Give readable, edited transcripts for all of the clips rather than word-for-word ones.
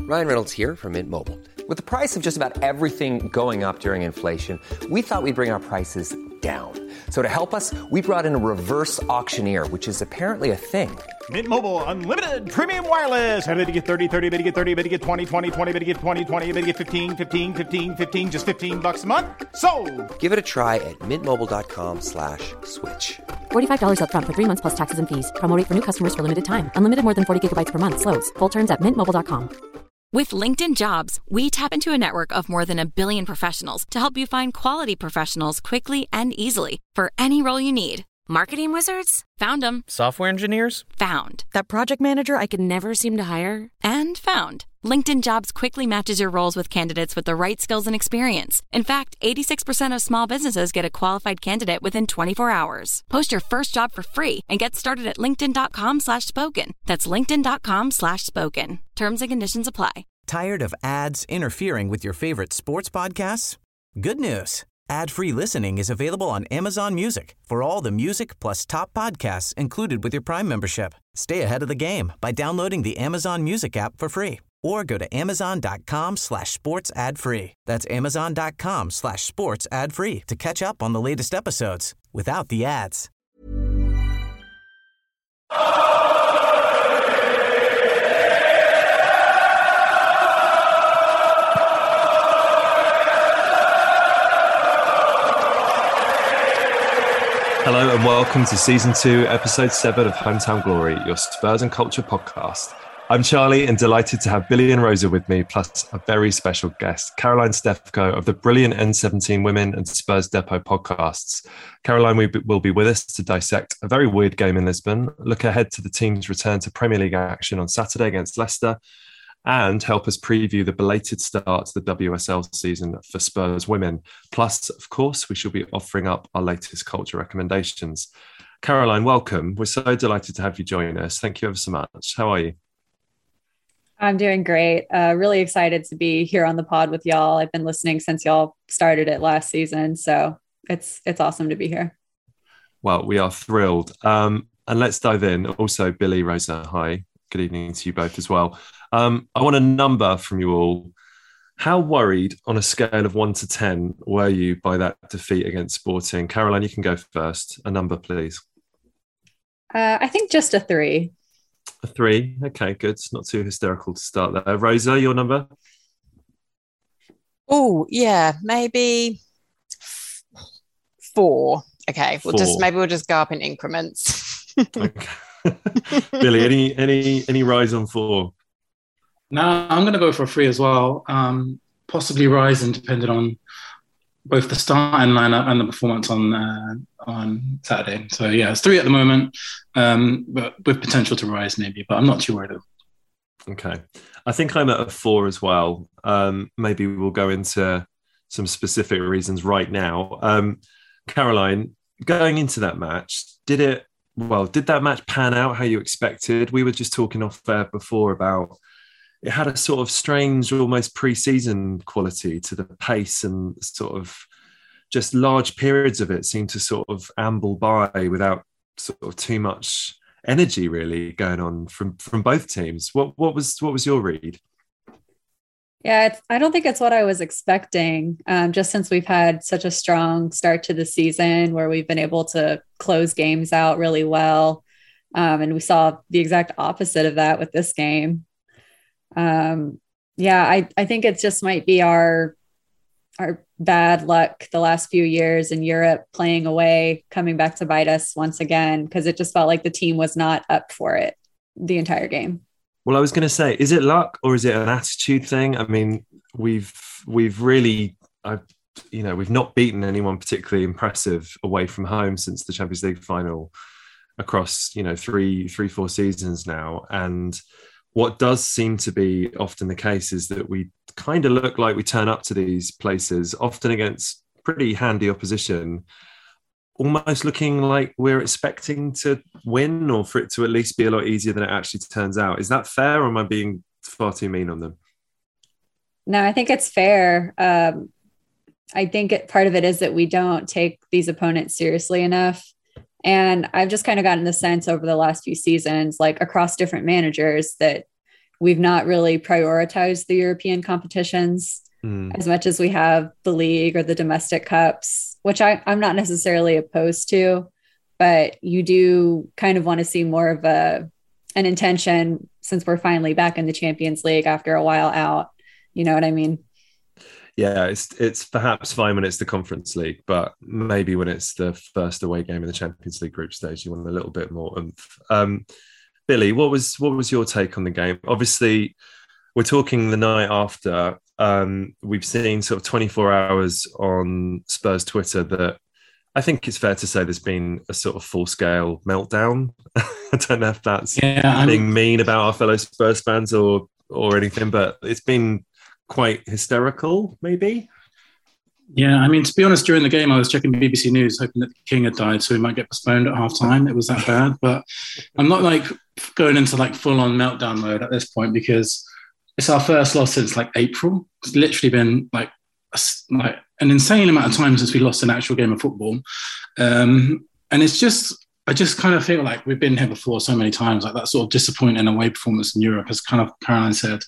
Ryan Reynolds here from Mint Mobile. With the price of just about everything going up during inflation, we thought we'd bring our prices down. So to help us, we brought in a reverse auctioneer, which is apparently a thing. Mint Mobile Unlimited Premium Wireless. How to get 30, 30, bit to get 30, bit to get 20, 20, 20, bit to get 20, 20, bit to get 15, 15, 15, 15, just $15 a month? Sold! Give it a try at mintmobile.com/switch. $45 up front for 3 months plus taxes and fees. Promo rate for new customers for limited time. Unlimited more than 40 gigabytes per month. Slows full terms at mintmobile.com. With LinkedIn Jobs, we tap into a network of more than 1 billion professionals to help you find quality professionals quickly and easily for any role you need. Marketing wizards? Found them. Software engineers? Found. That project manager I could never seem to hire? And found. LinkedIn Jobs quickly matches your roles with candidates with the right skills and experience. In fact, 86% of small businesses get a qualified candidate within 24 hours. Post your first job for free and get started at linkedin.com/spoken. That's linkedin.com/spoken. Terms and conditions apply. Tired of ads interfering with your favorite sports podcasts? Good news. Ad-free listening is available on Amazon Music for all the music plus top podcasts included with your Prime membership. Stay ahead of the game by downloading the Amazon Music app for free or go to amazon.com/sports ad free. That's amazon.com/sports ad free to catch up on the latest episodes without the ads. Hello and welcome to Season 2, Episode 7 of Hometown Glory, your Spurs and Culture podcast. I'm Charlie and delighted to have Billy and Rosa with me, plus a very special guest, Caroline Stefko of the brilliant N17 Women and Spurs Depot podcasts. Caroline will be with us to dissect a very weird game in Lisbon, look ahead to the team's return to Premier League action on Saturday against Leicester, and help us preview the belated start to the WSL season for Spurs women. Plus, of course, we shall be offering up our latest culture recommendations. Caroline, welcome. We're so delighted to have you join us. Thank you ever so much. How are you? I'm doing great. Really excited to be here on the pod with y'all. I've been listening since y'all started it last season, so it's awesome to be here. Well, we are thrilled. And let's dive in. Also, Billy, Rosa, hi. Good evening to you both as well. I want a number from you all. How worried on a scale of 1 to 10 were you by that defeat against Sporting? Caroline, you can go first. A number, please. I think just a 3. A 3. Okay, good. It's not too hysterical to start there. Rosa, your number? Oh, yeah, maybe 4. Okay, we'll just go up in increments. Okay. Billy, any rise on 4? No, I'm going to go for a 3 as well. Possibly rising, depending on both the starting lineup and the performance on Saturday. So yeah, it's 3 at the moment, but with potential to rise maybe. But I'm not too worried. Okay, I think I'm at a 4 as well. Maybe we'll go into some specific reasons right now. Caroline, going into that match, did that match pan out how you expected? We were just talking off air before about it had a sort of strange, almost pre-season quality to the pace, and sort of just large periods of it seemed to sort of amble by without sort of too much energy really going on from both teams. What was your read? Yeah, I don't think it's what I was expecting, just since we've had such a strong start to the season where we've been able to close games out really well. And we saw the exact opposite of that with this game. I think it just might be our bad luck the last few years in Europe, playing away, coming back to bite us once again, because it just felt like the team was not up for it the entire game. Well, I was going to say, is it luck or is it an attitude thing? I mean, we've really, we've not beaten anyone particularly impressive away from home since the Champions League final across, 3-4 seasons now. And what does seem to be often the case is that we kind of look like we turn up to these places, often against pretty handy opposition, almost looking like we're expecting to win or for it to at least be a lot easier than it actually turns out. Is that fair, or am I being far too mean on them? No, I think it's fair. I think part of it is that we don't take these opponents seriously enough. And I've just kind of gotten the sense over the last few seasons, like across different managers, that we've not really prioritized the European competitions as much as we have the league or the domestic cups, which I'm not necessarily opposed to, but you do kind of want to see more of an intention since we're finally back in the Champions League after a while out. You know what I mean? Yeah, it's perhaps fine when it's the Conference League, but maybe when it's the first away game in the Champions League group stage, you want a little bit more oomph. Billy, what was your take on the game? Obviously, we're talking the night after. We've seen sort of 24 hours on Spurs Twitter that I think it's fair to say there's been a sort of full-scale meltdown. I don't know if that's being mean about our fellow Spurs fans or anything, but it's been quite hysterical, maybe. Yeah, I mean, to be honest, during the game, I was checking BBC News, hoping that the King had died, so he might get postponed at half-time. It was that bad, but I'm not like going into like full-on meltdown mode at this point because it's our first loss since like April. It's literally been like an insane amount of time since we lost an actual game of football, and it's just. I just kind of feel like we've been here before so many times, like that sort of disappointing away performance in Europe, as kind of Caroline said.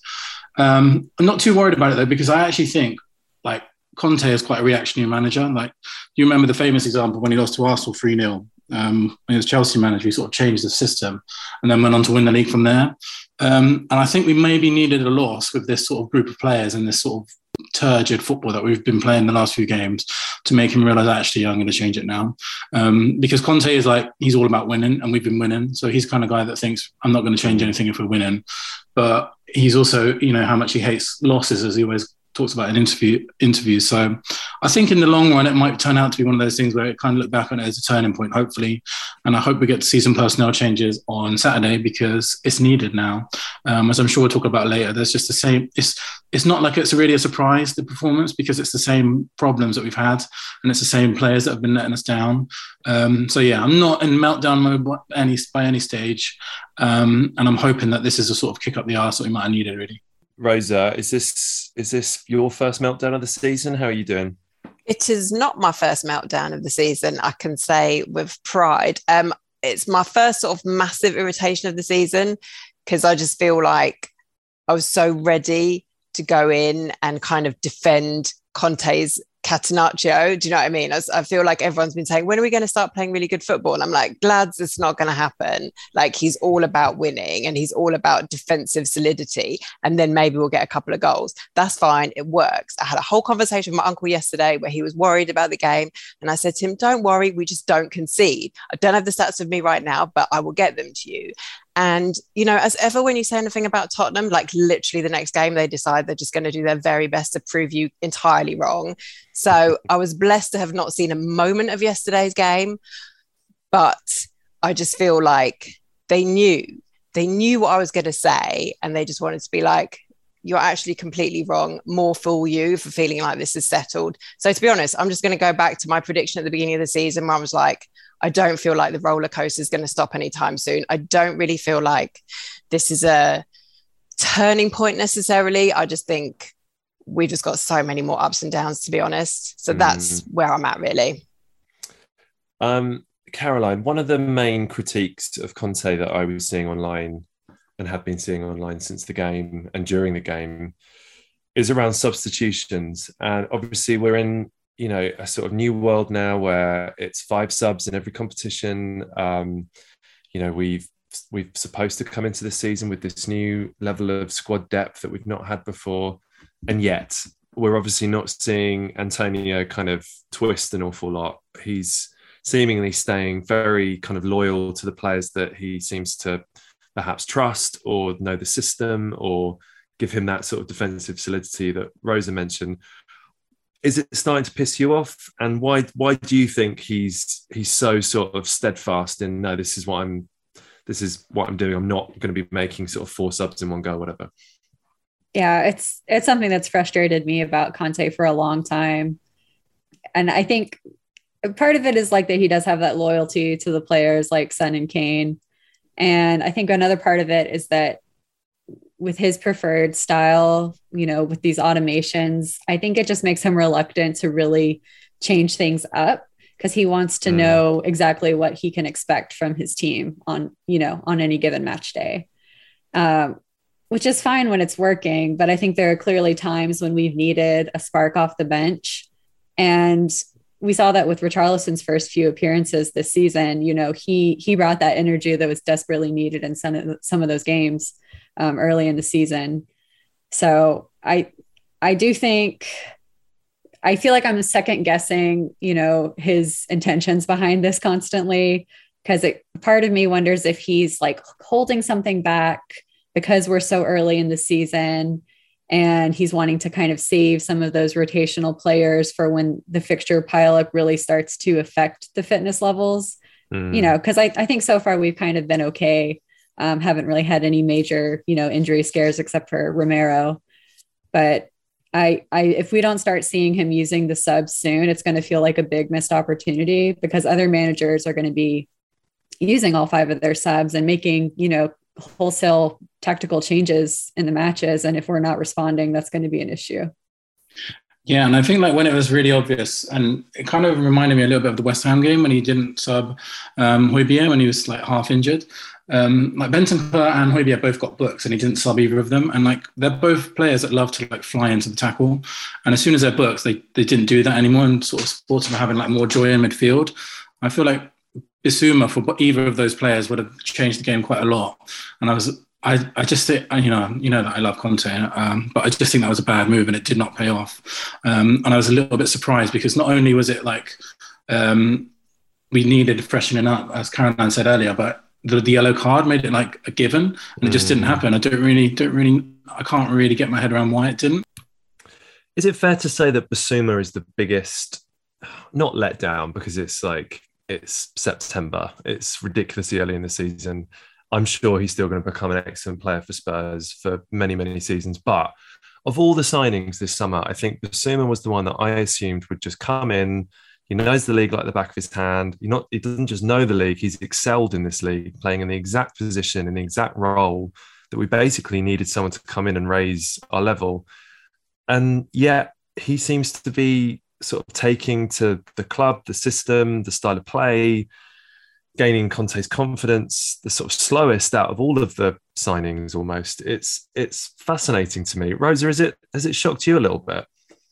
I'm not too worried about it though, because I actually think like Conte is quite a reactionary manager. Like, you remember the famous example when he lost to Arsenal 3-0, when he was Chelsea manager, he sort of changed the system and then went on to win the league from there. And I think we maybe needed a loss with this sort of group of players and this sort of turgid football that we've been playing the last few games to make him realise, actually, I'm going to change it now. Because Conte is like, he's all about winning and we've been winning. So he's the kind of guy that thinks, I'm not going to change anything if we're winning. But he's also, you know, how much he hates losses, as he always talks about in interviews. So I think in the long run, it might turn out to be one of those things where it kind of look back on it as a turning point, hopefully. And I hope we get to see some personnel changes on Saturday because it's needed now. As I'm sure we'll talk about later, there's just the same, it's not like it's really a surprise, the performance, because it's the same problems that we've had and it's the same players that have been letting us down. So yeah, I'm not in meltdown mode by any stage. And I'm hoping that this is a sort of kick up the arse that we might have needed, really. Rosa, is this your first meltdown of the season? How are you doing? It is not my first meltdown of the season, I can say with pride. It's my first sort of massive irritation of the season because I just feel like I was so ready to go in and kind of defend Conte's Catenaccio. Do you know what I mean? I feel like everyone's been saying, when are we going to start playing really good football? And I'm like, lads, it's not going to happen. Like, he's all about winning and he's all about defensive solidity. And then maybe we'll get a couple of goals. That's fine. It works. I had a whole conversation with my uncle yesterday where he was worried about the game. And I said to him, don't worry, we just don't concede. I don't have the stats with me right now, but I will get them to you. And, you know, as ever, when you say anything about Tottenham, like literally the next game, they decide they're just going to do their very best to prove you entirely wrong. So I was blessed to have not seen a moment of yesterday's game, but I just feel like they knew what I was going to say. And they just wanted to be like, you're actually completely wrong. More fool you for feeling like this is settled. So to be honest, I'm just going to go back to my prediction at the beginning of the season where I was like, I don't feel like the roller coaster is going to stop anytime soon. I don't really feel like this is a turning point necessarily. I just think we've just got so many more ups and downs, to be honest. So that's where I'm at, really. Caroline, one of the main critiques of Conte that I was seeing online and have been seeing online since the game and during the game is around substitutions. And obviously we're in, you know, a sort of new world now where it's 5 subs in every competition. You know, we've supposed to come into the season with this new level of squad depth that we've not had before. And yet we're obviously not seeing Antonio kind of twist an awful lot. He's seemingly staying very kind of loyal to the players that he seems to perhaps trust or know the system or give him that sort of defensive solidity that Rosa mentioned. Is it starting to piss you off? And why do you think he's so sort of steadfast in, no, this is what I'm doing. I'm not going to be making sort of 4 subs in one go, whatever. Yeah, it's something that's frustrated me about Conte for a long time. And I think part of it is like that he does have that loyalty to the players like Son and Kane. And I think another part of it is that with his preferred style, you know, with these automations, I think it just makes him reluctant to really change things up because he wants to know exactly what he can expect from his team on, you know, on any given match day. which is fine when it's working. But I think there are clearly times when we've needed a spark off the bench. And we saw that with Richarlison's first few appearances this season. You know, he brought that energy that was desperately needed in some of those games early in the season. So I do think, I feel like I'm second guessing, you know, his intentions behind this constantly, because part of me wonders if he's like holding something back because we're so early in the season and he's wanting to kind of save some of those rotational players for when the fixture pileup really starts to affect the fitness levels, you know, because I think so far we've kind of been okay. Haven't really had any major, you know, injury scares except for Romero. But if we don't start seeing him using the subs soon, it's going to feel like a big missed opportunity, because other managers are going to be using all 5 of their subs and making, you know, wholesale tactical changes in the matches. And if we're not responding, that's going to be an issue. Yeah, and I think like when it was really obvious, and it kind of reminded me a little bit of the West Ham game when he didn't sub Højbjerg when he was like half injured. Like Bentancur and Højbjerg both got booked and he didn't sub either of them. And like they're both players that love to like fly into the tackle. And as soon as they're booked, they didn't do that anymore and sort of sports were having like more joy in midfield. I feel like Bissouma for either of those players would have changed the game quite a lot. And I just think, you know that I love Conte, but I just think that was a bad move and it did not pay off. And I was a little bit surprised because not only was it like we needed freshening up, as Caroline said earlier, but the yellow card made it like a given, and it just didn't happen. I can't really get my head around why it didn't. Is it fair to say that Bissouma is the biggest, not let down, because it's September, it's ridiculously early in the season. I'm sure he's still going to become an excellent player for Spurs for many, many seasons. But of all the signings this summer, I think Bissouma was the one that I assumed would just come in. He knows the league like the back of his hand. He doesn't just know the league, he's excelled in this league, playing in the exact position, in the exact role that we basically needed someone to come in and raise our level. And yet he seems to be sort of taking to the club, the system, the style of play, gaining Conte's confidence, the sort of slowest out of all of the signings almost. It's fascinating to me. Rosa, has it shocked you a little bit?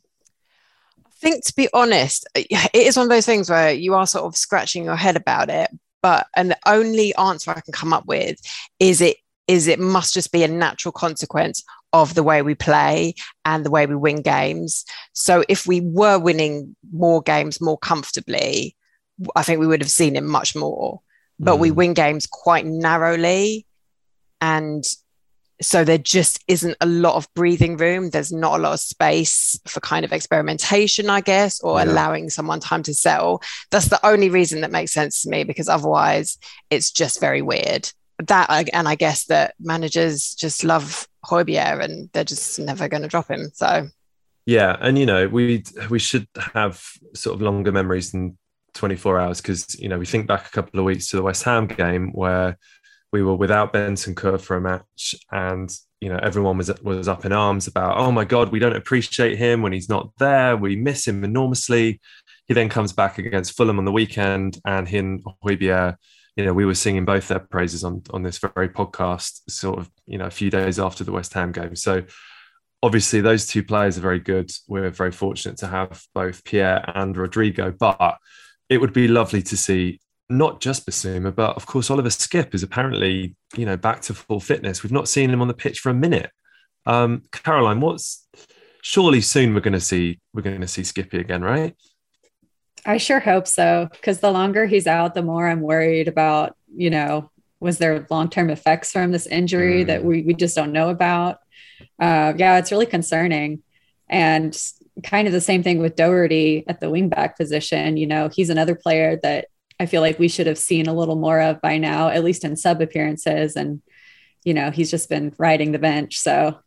I think, to be honest, it is one of those things where you are sort of scratching your head about it. And the only answer I can come up with is it must just be a natural consequence of the way we play and the way we win games. So if we were winning more games more comfortably, I think we would have seen it much more. But we win games quite narrowly. And so there just isn't a lot of breathing room. There's not a lot of space for kind of experimentation, I guess, or allowing someone time to settle. That's the only reason that makes sense to me, because otherwise it's just very weird. And I guess that managers just love Højbjerg and they're just never going to drop him. So yeah, and you know, we should have sort of longer memories than 24 hours, because you know, we think back a couple of weeks to the West Ham game where we were without Bentancur for a match, and you know, everyone was up in arms about, oh my God, we don't appreciate him when he's not there. We miss him enormously. He then comes back against Fulham on the weekend, and he and Højbjerg, you know, we were singing both their praises on this very podcast, sort of, you know, a few days after the West Ham game. So obviously those two players are very good. We're very fortunate to have both Pierre and Rodrigo, but it would be lovely to see not just Bissouma, but of course Oliver Skipp is apparently, you know, back to full fitness. We've not seen him on the pitch for a minute. Caroline, surely soon we're going to see Skippy again, right? I sure hope so, because the longer he's out, the more I'm worried about, you know, was there long-term effects from this injury that we just don't know about? It's really concerning. And kind of the same thing with Doherty at the wingback position. You know, he's another player that I feel like we should have seen a little more of by now, at least in sub appearances. And, you know, he's just been riding the bench. So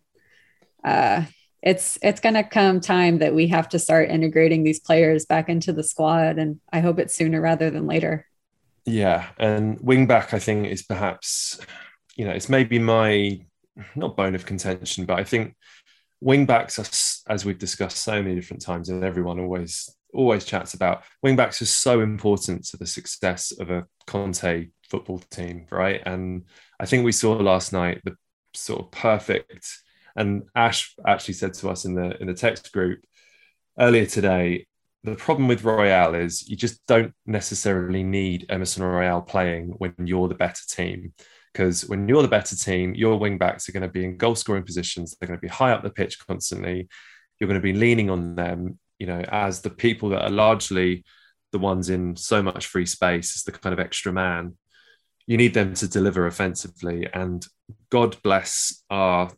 it's going to come time that we have to start integrating these players back into the squad. And I hope it's sooner rather than later. Yeah. And wingback, I think, is perhaps, you know, it's maybe my, not bone of contention, but I think wingbacks are, as we've discussed so many different times, and everyone always chats about, wingbacks are so important to the success of a Conte football team, right? And I think we saw last night sort of perfect. And Ash actually said to us in the text group earlier today, the problem with Royale is you just don't necessarily need Emerson Royale playing when you're the better team. Because when you're the better team, your wing backs are going to be in goal scoring positions. They're going to be high up the pitch constantly. You're going to be leaning on them, as the people that are largely the ones in so much free space, as the kind of extra man. You need them to deliver offensively. And God bless our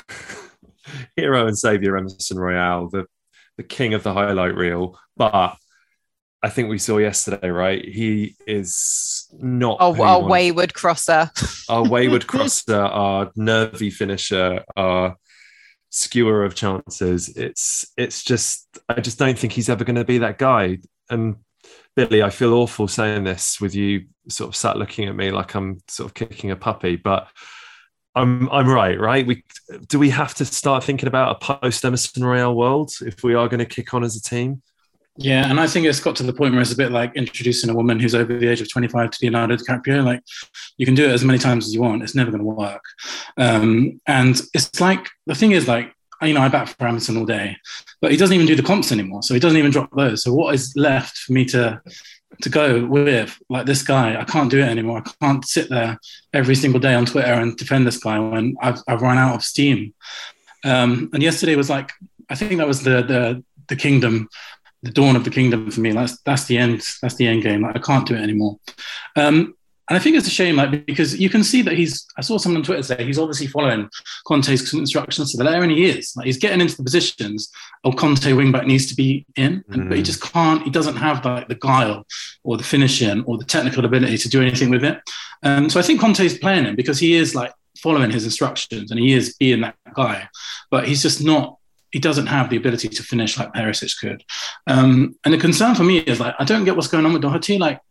hero and saviour, Emerson Royale, the king of the highlight reel. But I think we saw yesterday, right? He is not our wayward crosser. Our wayward crosser, our nervy finisher, our skewer of chances. It's just, I just don't think he's ever going to be that guy. And Billy, I feel awful saying this with you sort of sat looking at me like I'm sort of kicking a puppy, but I'm right? Do we have to start thinking about a post Emerson Royale world if we are going to kick on as a team? Yeah, and I think it's got to the point where it's a bit like introducing a woman who's over the age of 25 to Leonardo DiCaprio. Like, you can do it as many times as you want. It's never going to work. And it's like, the thing is, like, I bat for Emerson all day, but he doesn't even do the comps anymore. So he doesn't even drop those. So what is left for me to go with, like, this guy? I can't do it anymore. I can't sit there every single day on Twitter and defend this guy when I've run out of steam. And yesterday was like, I think that was the kingdom, the dawn of the kingdom for me. That's the end. That's the end game. Like, I can't do it anymore. And I think it's a shame, like, because you can see that I saw someone on Twitter say he's obviously following Conte's instructions to the letter, and he is. Like, he's getting into the positions Conte wingback needs to be in, but he just can't. He doesn't have like the guile or the finishing or the technical ability to do anything with it. So I think Conte's playing him because he is like following his instructions and he is being that guy, but he's just not. He doesn't have the ability to finish like Perisic could. And the concern for me is, like, I don't get what's going on with Doherty. Like,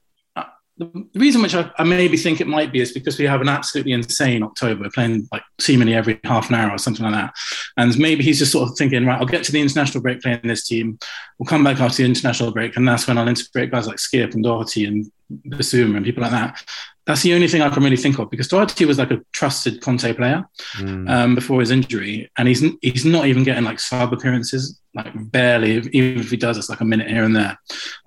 the reason which I maybe think it might be is because we have an absolutely insane October, playing like seemingly every half an hour or something like that. And maybe he's just sort of thinking, right, I'll get to the international break playing this team. We'll come back after the international break, and that's when I'll integrate guys like Skip and Doherty and Bissouma and people like that. That's the only thing I can really think of, because Doherty was like a trusted Conte player before his injury, and he's not even getting like sub appearances, like barely. Even if he does, it's like a minute here and there.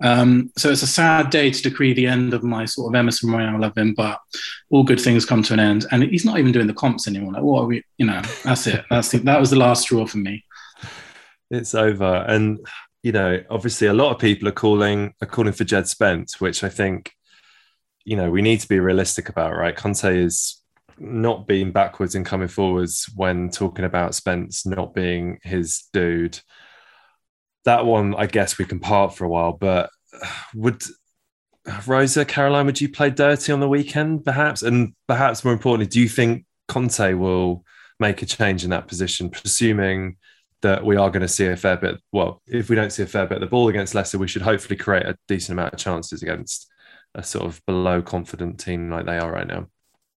So it's a sad day to decree the end of my sort of Emerson Royale love him, but all good things come to an end, and he's not even doing the comps anymore. Like, what are we? That's it. That was the last straw for me. It's over, and obviously a lot of people are calling for Jed Spence, which I think, we need to be realistic about, right? Conte is not being backwards and coming forwards when talking about Spence not being his dude. That one, I guess we can part for a while, but would Caroline, would you play dirty on the weekend, perhaps? And perhaps more importantly, do you think Conte will make a change in that position, presuming that we are going to see a fair bit? Well, if we don't see a fair bit of the ball against Leicester, we should hopefully create a decent amount of chances against a sort of below confident team like they are right now.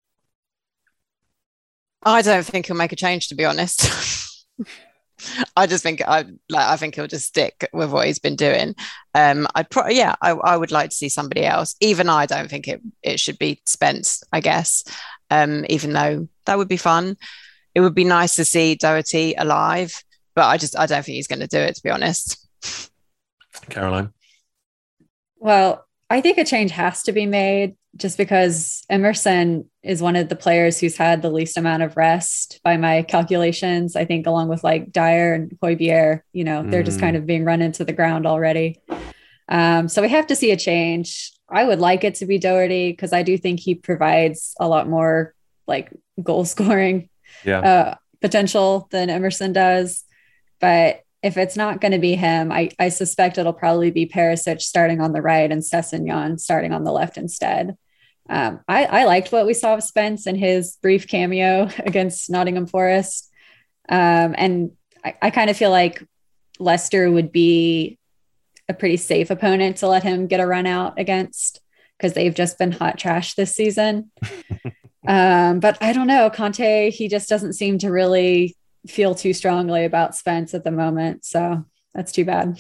I don't think he'll make a change, to be honest. I just think I think he'll just stick with what he's been doing. I would like to see somebody else. Even I don't think it should be Spence, I guess. Even though that would be fun. It would be nice to see Doherty alive, but I don't think he's going to do it, to be honest. Caroline? Well, I think a change has to be made, just because Emerson is one of the players who's had the least amount of rest by my calculations. I think along with like Dyer and Højbjerg, they're just kind of being run into the ground already. So we have to see a change. I would like it to be Doherty, because I do think he provides a lot more like goal scoring potential than Emerson does. But if it's not going to be him, I suspect it'll probably be Perisic starting on the right and Sessegnon starting on the left instead. I liked what we saw of Spence in his brief cameo against Nottingham Forest. And I kind of feel like Leicester would be a pretty safe opponent to let him get a run out against, because they've just been hot trash this season. But I don't know, Conte, he just doesn't seem to really feel too strongly about Spence at the moment. So that's too bad.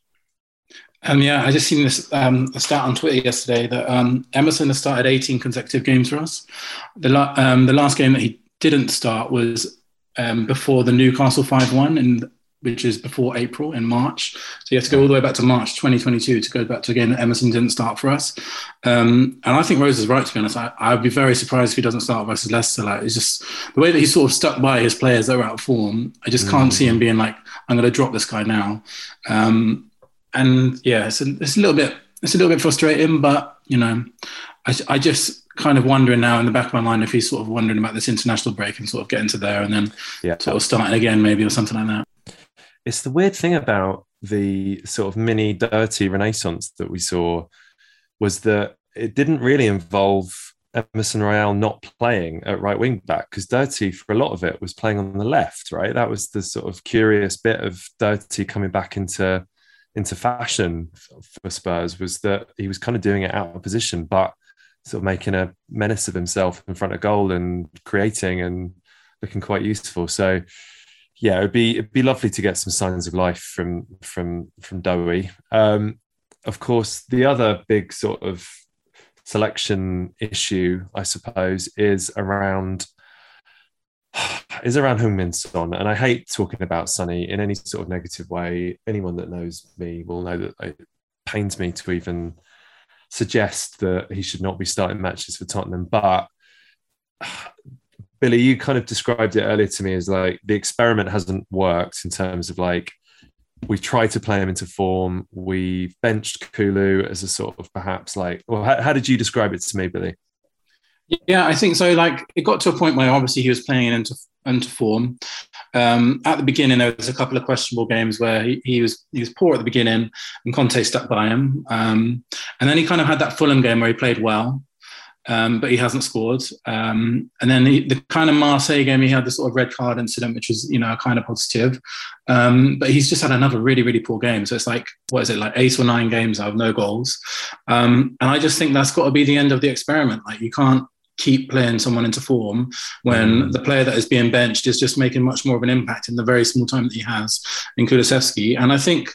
I just seen this a stat on Twitter yesterday that Emerson has started 18 consecutive games for us. The last game that didn't start was before the Newcastle 5-1, which is before April, in March. So you have to go all the way back to March 2022 to go back to a game that Emerson didn't start for us. And I think Rose is right, to be honest. I'd be very surprised if he doesn't start versus Leicester. Like, it's just the way that he's sort of stuck by his players that are out of form. I just can't see him being like, I'm going to drop this guy now. And yeah, it's a little bit frustrating, but you know, I just kind of wondering now in the back of my mind if he's sort of wondering about this international break and sort of getting to there and then sort of starting again maybe or something like that. It's the weird thing about the sort of mini Dirty renaissance that we saw was that it didn't really involve Emerson Royal not playing at right wing back, because Dirty for a lot of it was playing on the left, right? That was the sort of curious bit of Dirty coming back into fashion for Spurs, was that he was kind of doing it out of position, but sort of making a menace of himself in front of goal and creating and looking quite useful. So yeah, it'd be lovely to get some signs of life from Dowie. Of course, the other big sort of selection issue, I suppose, is around Heung-min Son. And I hate talking about Sonny in any sort of negative way. Anyone that knows me will know that it pains me to even suggest that he should not be starting matches for Tottenham. But Billy, you kind of described it earlier to me as like the experiment hasn't worked in terms of like, we've tried to play him into form. We've benched Kulu as a sort of perhaps like, well, how did you describe it to me, Billy? Yeah, I think so. Like, it got to a point where obviously he was playing into form. At the beginning, there was a couple of questionable games where he was poor at the beginning and Conte stuck by him. And then he kind of had that Fulham game where he played well. But he hasn't scored. And then the kind of Marseille game, he had the sort of red card incident, which was, you know, kind of positive. But he's just had another really, really poor game. So it's like, what is it, like 8 or 9 games out of no goals. And I just think that's got to be the end of the experiment. Like, you can't keep playing someone into form when the player that is being benched is just making much more of an impact in the very small time that he has in Kulusevski. And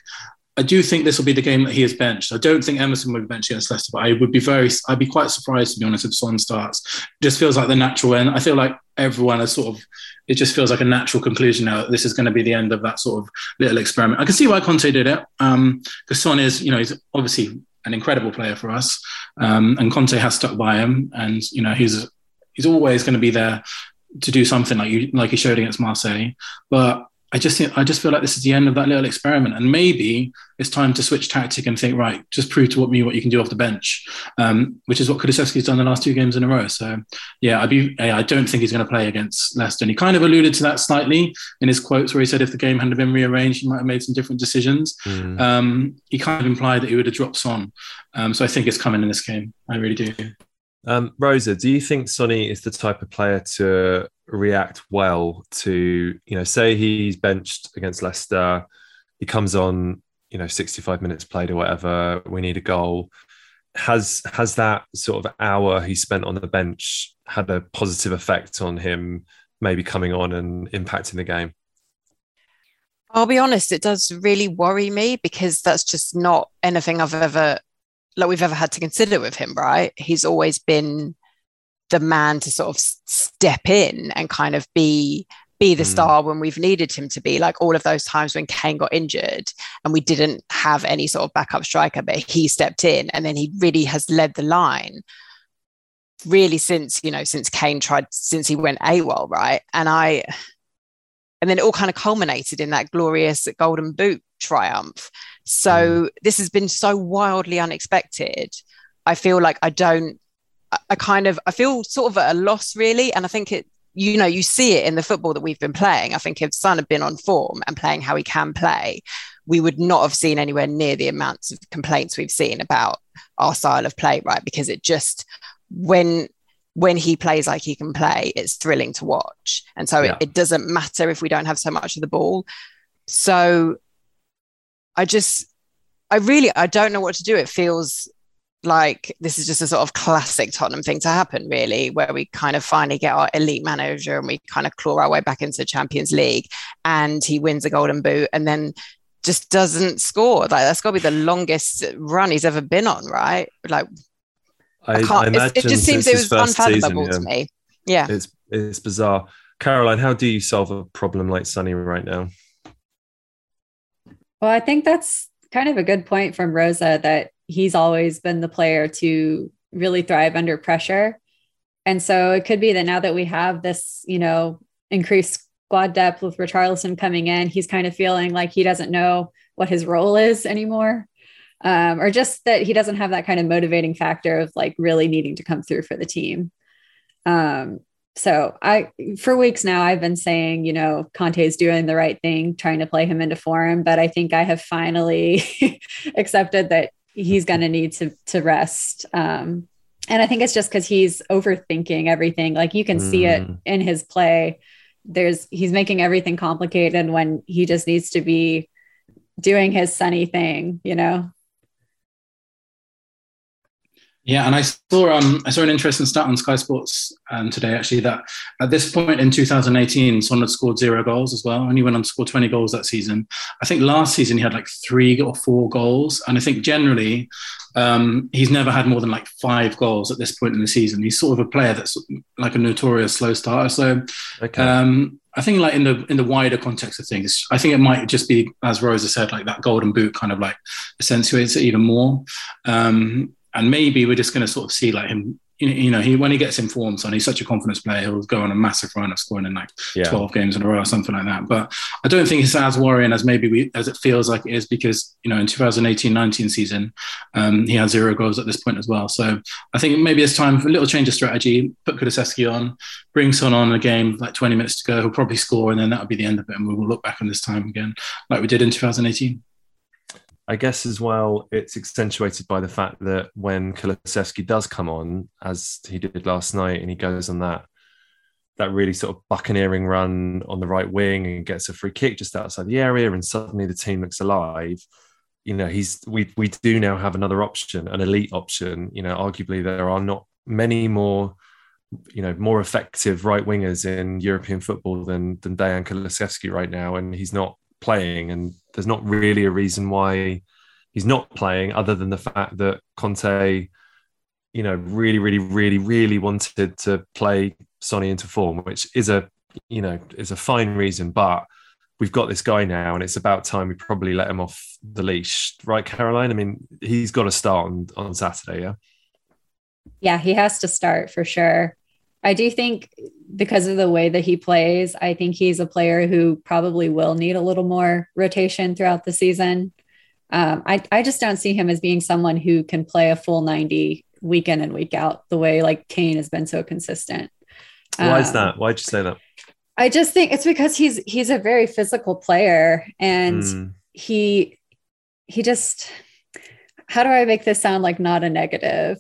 I do think this will be the game that he is benched. I don't think Emerson will be benched against Leicester, but I'd be quite surprised, to be honest, if Son starts. It just feels like the natural end. I feel like everyone is sort of, it just feels like a natural conclusion now that this is going to be the end of that sort of little experiment. I can see why Conte did it, because Son is, you know, he's obviously an incredible player for us, and Conte has stuck by him, and you know, he's always going to be there to do something like he showed against Marseille, but I just feel like this is the end of that little experiment, and maybe it's time to switch tactic and think, right, just prove to me what you can do off the bench, which is what Kulusevski's done the last 2 games in a row. So yeah, I don't think he's going to play against Leicester. And he kind of alluded to that slightly in his quotes where he said if the game hadn't been rearranged, he might have made some different decisions. He kind of implied that he would have dropped Son. So I think it's coming in this game. I really do. Rosa, do you think Sonny is the type of player to react well to, you know, say he's benched against Leicester, he comes on, you know, 65 minutes played or whatever, we need a goal. Has that sort of hour he spent on the bench had a positive effect on him maybe coming on and impacting the game? I'll be honest, it does really worry me, because that's just not anything we've ever had to consider with him, right? He's always been the man to sort of step in and kind of be the star when we've needed him to be, like all of those times when Kane got injured and we didn't have any sort of backup striker, but he stepped in, and then he really has led the line really since he went AWOL, right? And then it all kind of culminated in that glorious Golden Boot triumph. So this has been so wildly unexpected. I feel like I feel sort of at a loss, really. And I think you see it in the football that we've been playing. I think if Son had been on form and playing how he can play, we would not have seen anywhere near the amounts of complaints we've seen about our style of play, right? Because it just, when he plays like he can play, it's thrilling to watch. And so it doesn't matter if we don't have so much of the ball. So I don't know what to do. It feels like this is just a sort of classic Tottenham thing to happen, really, where we kind of finally get our elite manager and we kind of claw our way back into the Champions League, and he wins a Golden Boot and then just doesn't score. Like, that's got to be the longest run he's ever been on, right? Like, I can't. It just seems it was unfathomable to me. Yeah, It's bizarre. Caroline, how do you solve a problem like Sonny right now? Well, I think that's kind of a good point from Rosa, that he's always been the player to really thrive under pressure. And so it could be that now that we have this, increased squad depth with Richarlison coming in, he's kind of feeling like he doesn't know what his role is anymore. Or just that he doesn't have that kind of motivating factor of like really needing to come through for the team. So for weeks now, I've been saying, Conte's doing the right thing, trying to play him into form, but I think I have finally accepted that he's going to need to rest. And I think it's just because he's overthinking everything. Like you can see it in his play. He's making everything complicated when he just needs to be doing his Sonny thing, Yeah, and I saw an interesting stat on Sky Sports today, actually, that at this point in 2018, Son had scored 0 goals as well, and he went on to score 20 goals that season. I think last season he had like 3 or 4 goals, and I think generally he's never had more than like 5 goals at this point in the season. He's sort of a player that's like a notorious slow starter. So I think like in the wider context of things, I think it might just be, as Rosa said, like that golden boot kind of like accentuates it even more. And maybe we're just going to sort of see like him, when he gets in form, Son, he's such a confidence player, he'll go on a massive run of scoring in like 12 games in a row or something like that. But I don't think it's as worrying as as it feels like it is, because, in 2018-19 season, he had 0 goals at this point as well. So I think maybe it's time for a little change of strategy, put Kulusevski on, bring Son on a game, like 20 minutes to go, he'll probably score, and then that'll be the end of it. And we'll look back on this time again, like we did in 2018. I guess as well, it's accentuated by the fact that when Kulusevski does come on, as he did last night, and he goes on that really sort of buccaneering run on the right wing and gets a free kick just outside the area, and suddenly the team looks alive. We do now have another option, an elite option. Arguably there are not many more, more effective right wingers in European football than Dejan Kulusevski right now, and he's not playing, and there's not really a reason why he's not playing other than the fact that Conte, really, really, really, really wanted to play Sonny into form, which is a fine reason, but we've got this guy now, and it's about time we probably let him off the leash, right, Caroline? I mean, he's got to start on Saturday, yeah? Yeah, he has to start for sure. I do think because of the way that he plays, I think he's a player who probably will need a little more rotation throughout the season. I just don't see him as being someone who can play a full 90 week in and week out the way like Kane has been so consistent. Why is that? Why'd you say that? I just think it's because he's a very physical player, and he just, how do I make this sound like not a negative?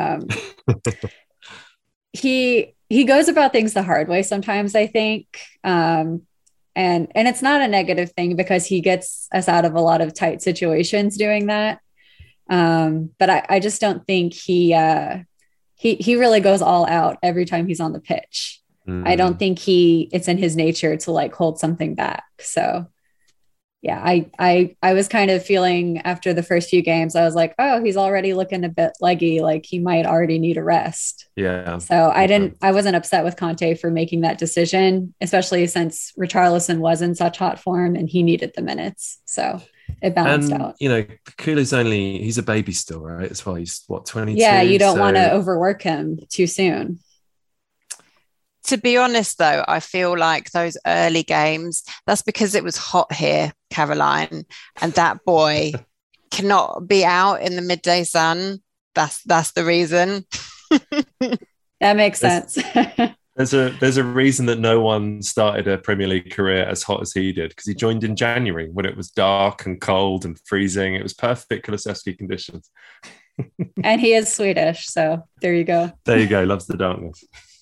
He goes about things the hard way sometimes, I think. And it's not a negative thing because he gets us out of a lot of tight situations doing that. But I just don't think he really goes all out every time he's on the pitch. I don't think it's in his nature to like hold something back. So yeah, I was kind of feeling after the first few games, I was like, oh, he's already looking a bit leggy, like he might already need a rest. Yeah. So I wasn't upset with Conte for making that decision, especially since Richarlison was in such hot form and he needed the minutes. So it balanced out. Kula's he's a baby still, right? As well, he's 22? Yeah, you don't want to overwork him too soon. To be honest, though, I feel like those early games, that's because it was hot here, Caroline, and that boy cannot be out in the midday sun. That's the reason. That makes sense. There's a reason that no one started a Premier League career as hot as he did, because he joined in January when it was dark and cold and freezing. It was perfect Kulusevski conditions. And he is Swedish, so there you go. There you go. Loves the darkness.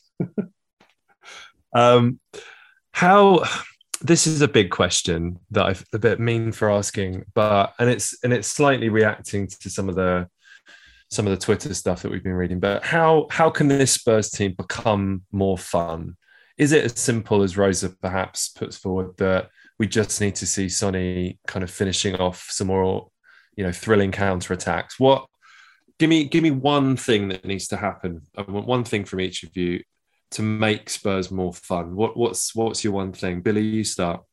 This is a big question that I'm a bit mean for asking, and it's slightly reacting to some of the Twitter stuff that we've been reading. But how can this Spurs team become more fun? Is it as simple as Rosa perhaps puts forward, that we just need to see Sonny kind of finishing off some more, thrilling counterattacks? Give me one thing that needs to happen. I want one thing from each of you make Spurs more fun? What's your one thing? Billy, you start.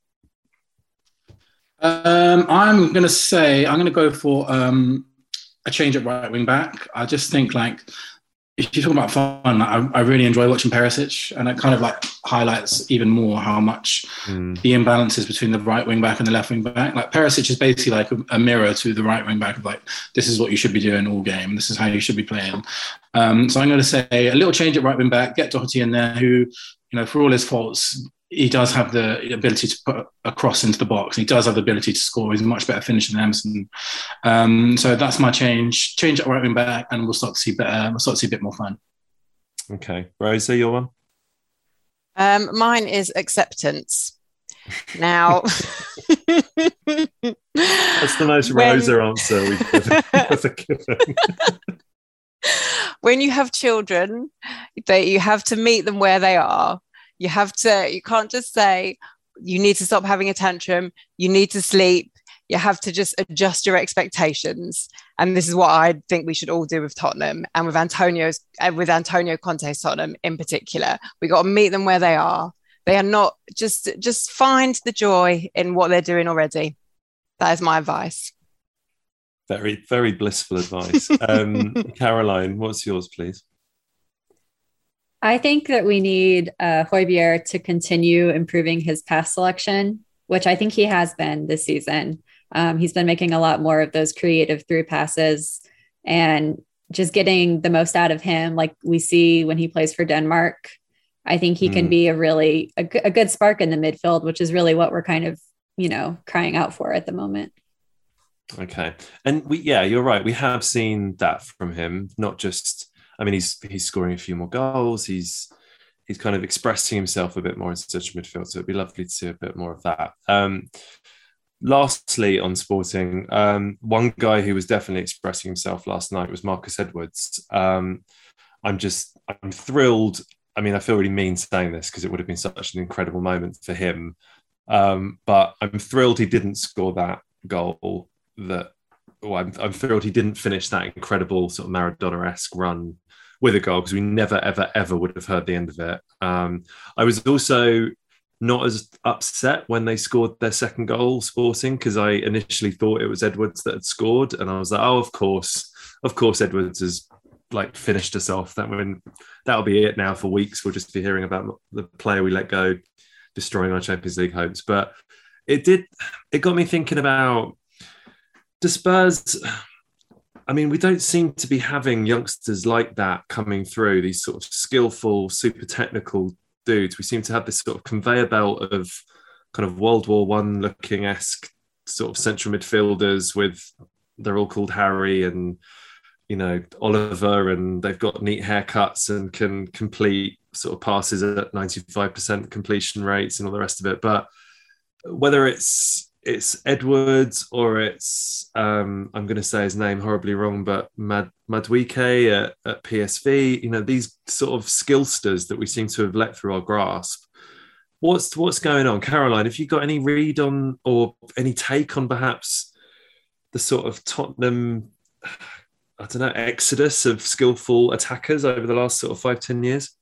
I'm going to go for a change at right wing back. I just think, like, if you're talking about fun, I really enjoy watching Perisic, and it kind of like highlights even more how much the imbalances between the right wing back and the left wing back. Like, Perisic is basically like a mirror to the right wing back of, like, this is what you should be doing all game. This is how you should be playing. So I'm going to say a little change at right wing back, get Doherty in there, who, for all his faults, he does have the ability to put a cross into the box. He does have the ability to score. He's a much better finisher than Emerson. So that's my change. Change at right wing back, and we'll start to see better. We'll start to see a bit more fun. Okay, Rosa, your one. Mine is acceptance. Now, that's the most Rosa answer we've ever given. When you have children, you have to meet them where they are. You can't just say, you need to stop having a tantrum. You need to sleep. You have to just adjust your expectations. And this is what I think we should all do with Tottenham, and with Antonio Conte's Tottenham in particular. We got to meet them where they are. They are not just find the joy in what they're doing already. That is my advice. Very, very blissful advice. Caroline, what's yours, please? I think that we need Højbjerg to continue improving his pass selection, which I think he has been this season. He's been making a lot more of those creative through passes and just getting the most out of him, like we see when he plays for Denmark. I think he can be a good spark in the midfield, which is really what we're kind of, crying out for at the moment. Okay. And you're right. We have seen that from him, not just, he's scoring a few more goals. He's kind of expressing himself a bit more in central midfield. So it'd be lovely to see a bit more of that. Lastly, on Sporting, one guy who was definitely expressing himself last night was Marcus Edwards. I'm thrilled. I feel really mean saying this because it would have been such an incredible moment for him. But I'm thrilled he didn't score that goal. I'm thrilled he didn't finish that incredible sort of Maradona-esque run with a goal, because we never, ever, ever would have heard the end of it. I was also not as upset when they scored their second goal, Sporting, because I initially thought it was Edwards that had scored. And I was like, oh, of course Edwards has finished us off. That'll be it now for weeks. We'll just be hearing about the player we let go destroying our Champions League hopes. But it got me thinking about the Spurs. We don't seem to be having youngsters like that coming through, these sort of skillful, super technical dudes. We seem to have this sort of conveyor belt of kind of World War I looking-esque sort of central midfielders they're all called Harry and, Oliver, and they've got neat haircuts and can complete sort of passes at 95% completion rates and all the rest of it. But whether it's Edwards or it's, I'm going to say his name horribly wrong, but Madueke at PSV, these sort of skillsters that we seem to have let through our grasp. What's going on? Caroline, have you got any read on or any take on perhaps the sort of Tottenham, exodus of skillful attackers over the last sort of 5-10 years?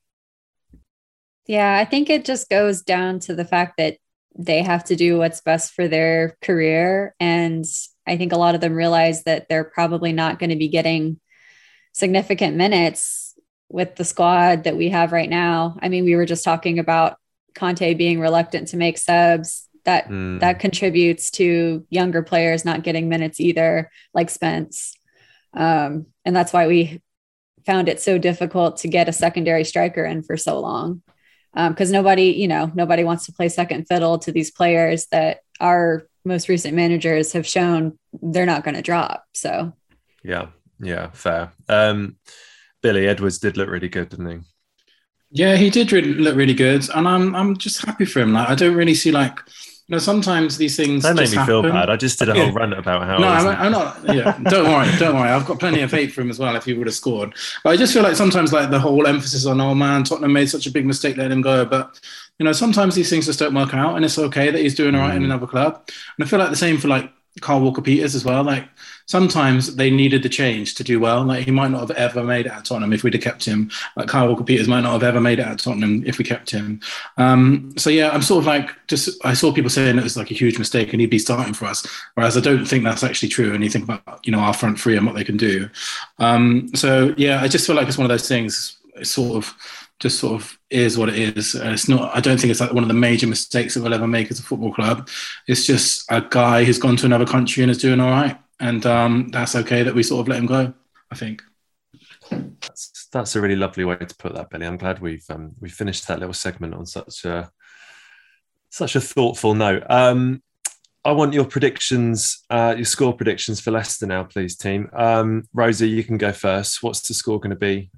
Yeah, I think it just goes down to the fact that they have to do what's best for their career. And I think a lot of them realize that they're probably not going to be getting significant minutes with the squad that we have right now. We were just talking about Conte being reluctant to make subs. That contributes to younger players not getting minutes either, like Spence. And that's why we found it so difficult to get a secondary striker in for so long. Because nobody wants to play second fiddle to these players that our most recent managers have shown they're not going to drop. So, yeah, fair. Billy, Edwards did look really good, didn't he? Yeah, he did look really good, and I'm just happy for him. I don't really see sometimes these things that made me happen. feel bad. I just did a whole rant about how. No, I'm not. Yeah, don't worry. I've got plenty of hate for him as well if he would have scored. But I just feel like sometimes the whole emphasis on, oh man, Tottenham made such a big mistake letting him go. But sometimes these things just don't work out, and it's okay that he's doing all right in another club. And I feel like the same for Kyle Walker-Peters as well. Like sometimes they needed the change to do well. Like he might not have ever made it at Tottenham if we'd have kept him. Like Kyle Walker-Peters might not have ever made it at Tottenham if we kept him. So yeah, I'm sort of like I saw people saying it was like a huge mistake and he'd be starting for us, whereas I don't think that's actually true. And you think about our front three and what they can do. So yeah, I just feel like it's one of those things. It's sort of is what it is. It's not. I don't think it's like one of the major mistakes that we'll ever make as a football club. It's just a guy who's gone to another country and is doing all right, and that's okay that we sort of let him go, I think. That's a really lovely way to put that, Billy. I'm glad we finished that little segment on such a thoughtful note. I want your predictions, your score predictions for Leicester now, please, team. Rosa, you can go first. What's the score going to be?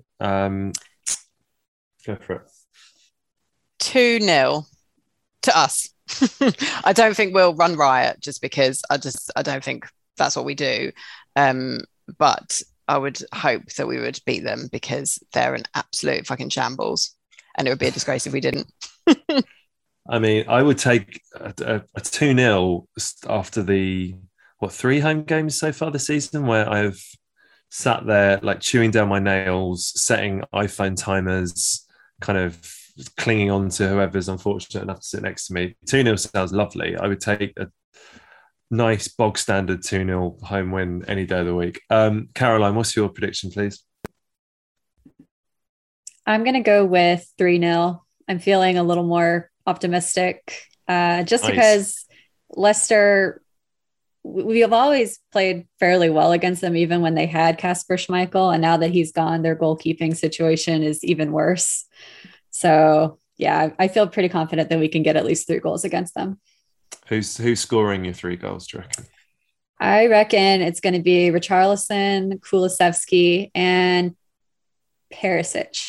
Go for it. 2-0 to us. I don't think we'll run riot just because I don't think that's what we do. But I would hope that we would beat them because they're an absolute fucking shambles. And it would be a disgrace if we didn't. I mean, I would take a 2-0 after the 3 home games so far this season where I've sat there like chewing down my nails, setting iPhone timers, kind of clinging on to whoever's unfortunate enough to sit next to me. 2-0 sounds lovely. I would take a nice bog standard 2-0 home win any day of the week. Caroline, what's your prediction, please? I'm going to go with 3-0. I'm feeling a little more optimistic just nice. Because Leicester, we have always played fairly well against them, even when they had Kasper Schmeichel. And now that he's gone, their goalkeeping situation is even worse. So, yeah, I feel pretty confident that we can get at least 3 goals against them. Who's scoring your 3 goals, do you reckon? I reckon it's going to be Richarlison, Kulusevski, and Perisic.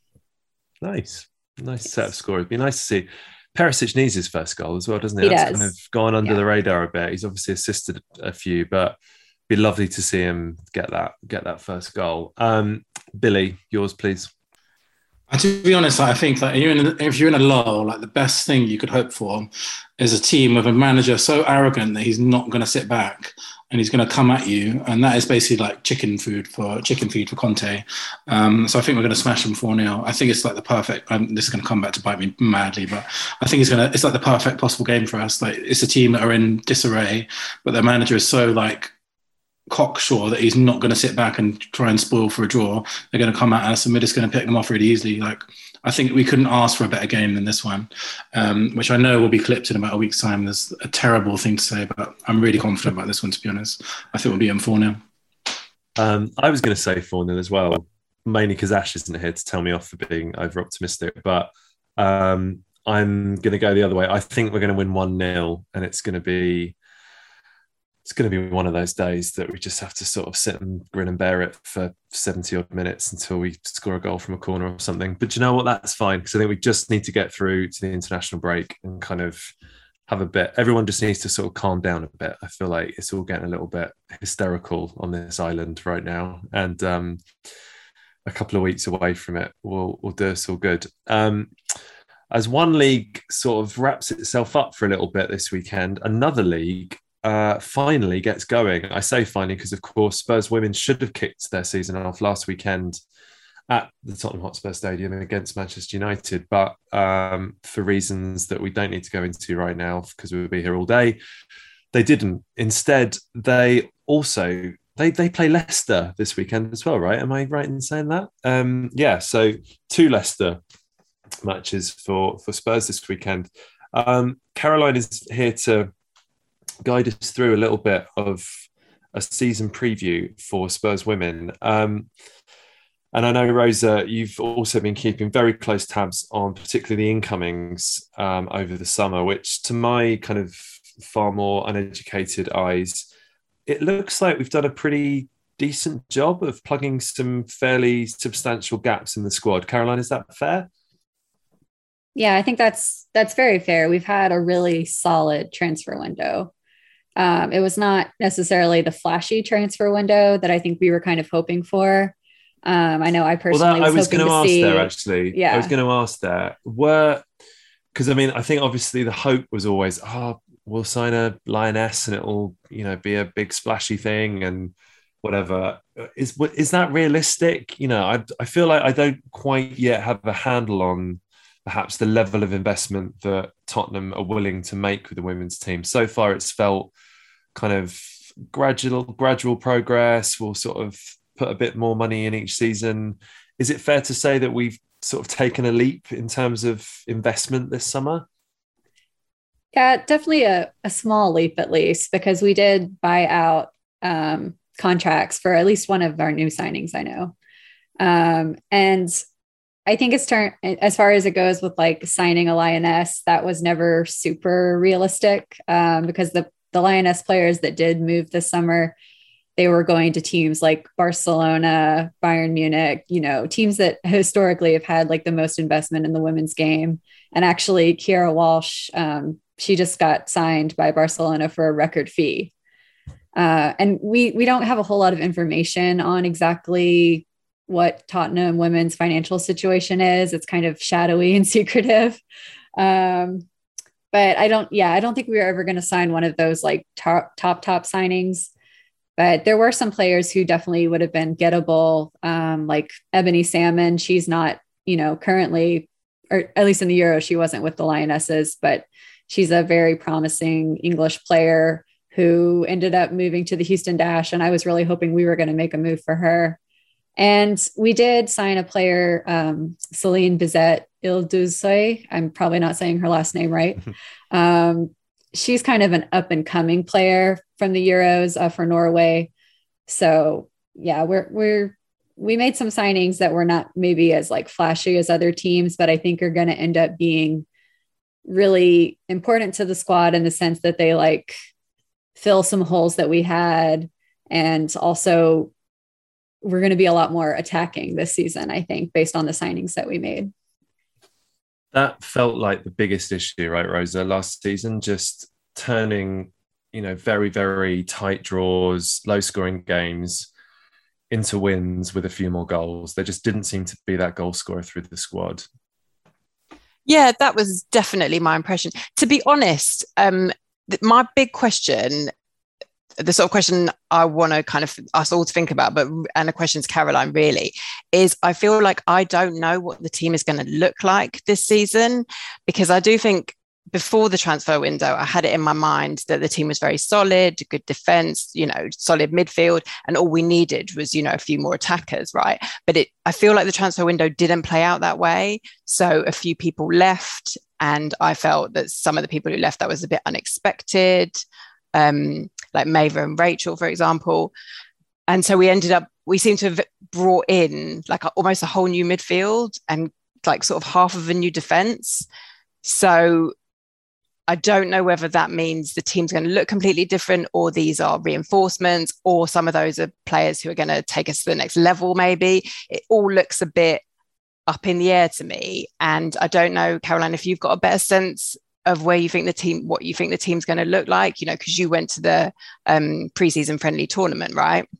Nice set of scorers. It'd be nice to see. Perisic needs his first goal as well, doesn't he? He That's does. Kind of gone under the radar a bit. He's obviously assisted a few, but it'd be lovely to see him get that first goal. Billy, yours, please. To be honest, I think that if you're in a lull, like the best thing you could hope for is a team with a manager so arrogant that he's not going to sit back and he's going to come at you, and that is basically like chicken feed for Conte. So I think we're going to smash them 4-0. I think it's like the perfect. This is going to come back to bite me madly, but I think it's like the perfect possible game for us. Like it's a team that are in disarray, but their manager is so like cocksure that he's not going to sit back and try and spoil for a draw. They're going to come at us and we're just going to pick them off really easily. Like I think we couldn't ask for a better game than this one, which I know will be clipped in about a week's time. There's a terrible thing to say, but I'm really confident about this one, to be honest. I think we'll beat them 4-0. I was going to say 4-0 as well, mainly because Ash isn't here to tell me off for being over optimistic, but I'm going to go the other way. I think we're going to win 1-0 and it's going to be one of those days that we just have to sort of sit and grin and bear it for 70 odd minutes until we score a goal from a corner or something. But you know what? That's fine, because I think we just need to get through to the international break and kind of have a bit. Everyone just needs to sort of calm down a bit. I feel like it's all getting a little bit hysterical on this island right now. And a couple of weeks away from it will do us all good. As one league sort of wraps itself up for a little bit this weekend, another league finally gets going. I say finally because, of course, Spurs women should have kicked their season off last weekend at the Tottenham Hotspur Stadium against Manchester United, but for reasons that we don't need to go into right now because we'll be here all day, they didn't. Instead, they play Leicester this weekend as well, right? Am I right in saying that? Yeah, so 2 Leicester matches for Spurs this weekend. Caroline is here to guide us through a little bit of a season preview for Spurs women. And I know, Rosa, you've also been keeping very close tabs on particularly the incomings over the summer, which to my kind of far more uneducated eyes, it looks like we've done a pretty decent job of plugging some fairly substantial gaps in the squad. Caroline, is that fair? Yeah, I think that's very fair. We've had a really solid transfer window. It was not necessarily the flashy transfer window that I think we were kind of hoping for. I know I personally was hoping to see. I was going to ask there, because I mean, I think obviously the hope was always, we'll sign a lioness and it'll, be a big splashy thing and whatever. Is that realistic? I feel like I don't quite yet have a handle on perhaps the level of investment that Tottenham are willing to make with the women's team. So far, it's felt kind of gradual progress. We'll sort of put a bit more money in each season. Is it fair to say that we've sort of taken a leap in terms of investment this summer? Yeah, definitely a small leap at least, because we did buy out contracts for at least one of our new signings, I know. And I think it's as far as it goes with like signing a lioness, that was never super realistic because the lioness players that did move this summer, they were going to teams like Barcelona, Bayern Munich, teams that historically have had like the most investment in the women's game. And actually Kiara Walsh, she just got signed by Barcelona for a record fee. And we don't have a whole lot of information on exactly what Tottenham women's financial situation is. It's kind of shadowy and secretive. But I don't think we were ever going to sign one of those like top signings. But there were some players who definitely would have been gettable, like Ebony Salmon. She's not, currently, or at least in the Euro, she wasn't with the Lionesses, but she's a very promising English player who ended up moving to the Houston Dash. And I was really hoping we were going to make a move for her. And we did sign a player, Celine Bizet Ilduzai. I'm probably not saying her last name right. She's kind of an up and coming player from the Euros for Norway. So yeah, we made some signings that were not maybe as like flashy as other teams, but I think are going to end up being really important to the squad in the sense that they like fill some holes that we had. And also we're going to be a lot more attacking this season, I think, based on the signings that we made. That felt like the biggest issue, right, Rosa, last season, just turning, very, very tight draws, low scoring games into wins with a few more goals. There just didn't seem to be that goal scorer through the squad. Yeah, that was definitely my impression. To be honest, my big question, the sort of question I want to kind of us all to think about, and the question to Caroline really, is I feel like I don't know what the team is going to look like this season, because I do think before the transfer window, I had it in my mind that the team was very solid, good defense, solid midfield, and all we needed was, a few more attackers, right? But I feel like the transfer window didn't play out that way. So a few people left, and I felt that some of the people who left, that was a bit unexpected. Like Maeva and Rachel, for example. And so we seem to have brought in like almost a whole new midfield and like sort of half of a new defense. So I don't know whether that means the team's going to look completely different, or these are reinforcements, or some of those are players who are going to take us to the next level. Maybe it all looks a bit up in the air to me. And I don't know, Caroline, if you've got a better sense of what you think the team's going to look like, because you went to the preseason friendly tournament, right?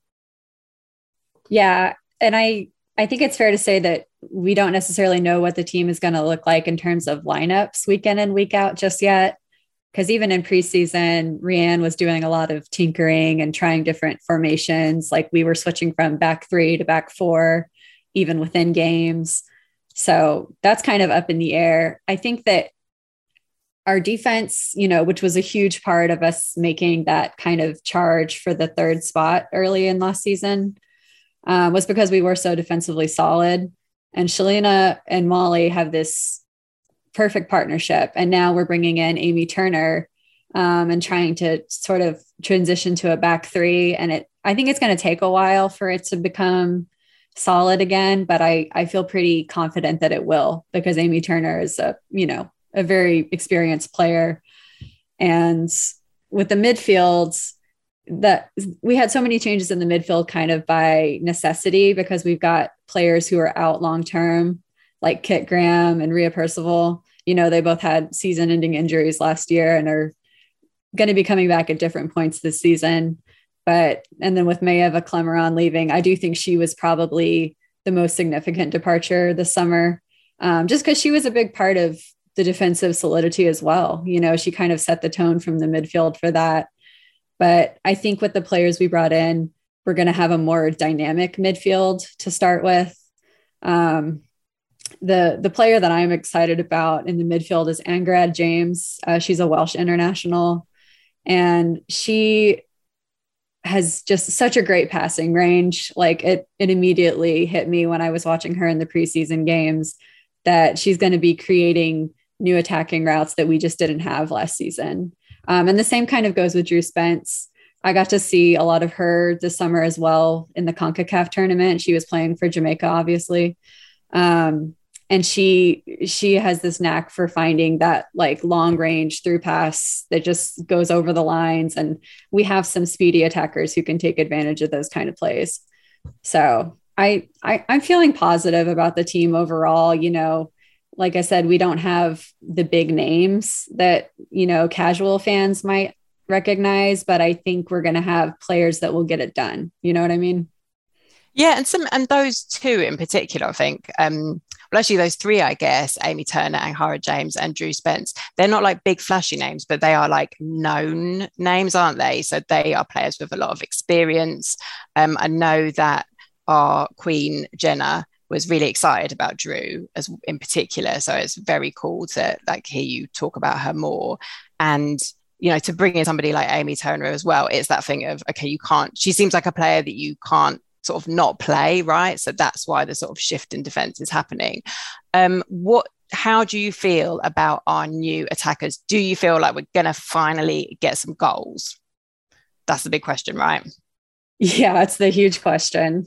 Yeah. And I think it's fair to say that we don't necessarily know what the team is going to look like in terms of lineups week in and week out just yet. Because even in preseason, Rianne was doing a lot of tinkering and trying different formations. Like we were switching from back 3 to back 4, even within games. So that's kind of up in the air. I think that our defense, which was a huge part of us making that kind of charge for the 3rd spot early in last season, was because we were so defensively solid. And Shalina and Molly have this perfect partnership. And now we're bringing in Amy Turner and trying to sort of transition to a back 3. And I think it's going to take a while for it to become solid again, but I feel pretty confident that it will, because Amy Turner is a very experienced player. And with the midfield, that we had so many changes in the midfield kind of by necessity, because we've got players who are out long-term, like Kit Graham and Rhea Percival. They both had season-ending injuries last year and are going to be coming back at different points this season. And then with Maeva Clemeron leaving, I do think she was probably the most significant departure this summer, just because she was a big part of the defensive solidity as well. You know, she kind of set the tone from the midfield for that. But I think with the players we brought in, we're going to have a more dynamic midfield to start with. The player that I'm excited about in the midfield is Angrad James. She's a Welsh international, and she has just such a great passing range. Like it immediately hit me when I was watching her in the preseason games that she's going to be creating new attacking routes that we just didn't have last season. And the same kind of goes with Drew Spence. I got to see a lot of her this summer as well in the CONCACAF tournament. She was playing for Jamaica, obviously. And she has this knack for finding that like long range through pass that just goes over the lines. And we have some speedy attackers who can take advantage of those kind of plays. So I'm feeling positive about the team overall. You know, like I said, we don't have the big names that, you know, casual fans might recognize, but I think we're going to have players that will get it done. You know what I mean? Yeah. And those two in particular, I think, well, actually, those three, I guess, Amy Turner, Anghara James, and Drew Spence, they're not like big flashy names, but they are like known names, aren't they? So they are players with a lot of experience. I know that our queen, Jenna, was really excited about Drew as in particular. So it's very cool to like hear you talk about her more. And, you know, to bring in somebody like Amy Turner as well, it's that thing of, okay, she seems like a player that you can't sort of not play, right? So that's why the sort of shift in defense is happening. How do you feel about our new attackers? Do you feel like we're going to finally get some goals? That's the big question, right? Yeah, it's the huge question.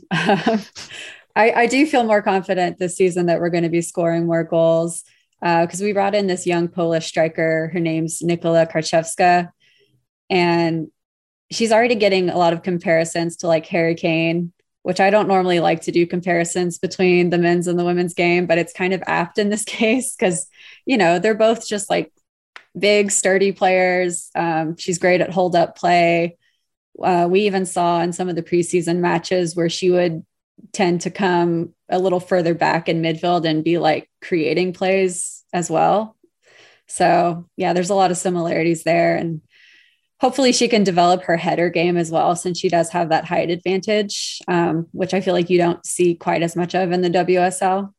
I do feel more confident this season that we're going to be scoring more goals because we brought in this young Polish striker. Her name's Nicola Karczewska, and she's already getting a lot of comparisons to like Harry Kane, which I don't normally like to do comparisons between the men's and the women's game, but it's kind of apt in this case because, you know, they're both just like big, sturdy players. She's great at hold up play. We even saw in some of the preseason matches where she would tend to come a little further back in midfield and be like creating plays as well. So yeah, there's a lot of similarities there. And hopefully she can develop her header game as well, since she does have that height advantage, which I feel like you don't see quite as much of in the WSL.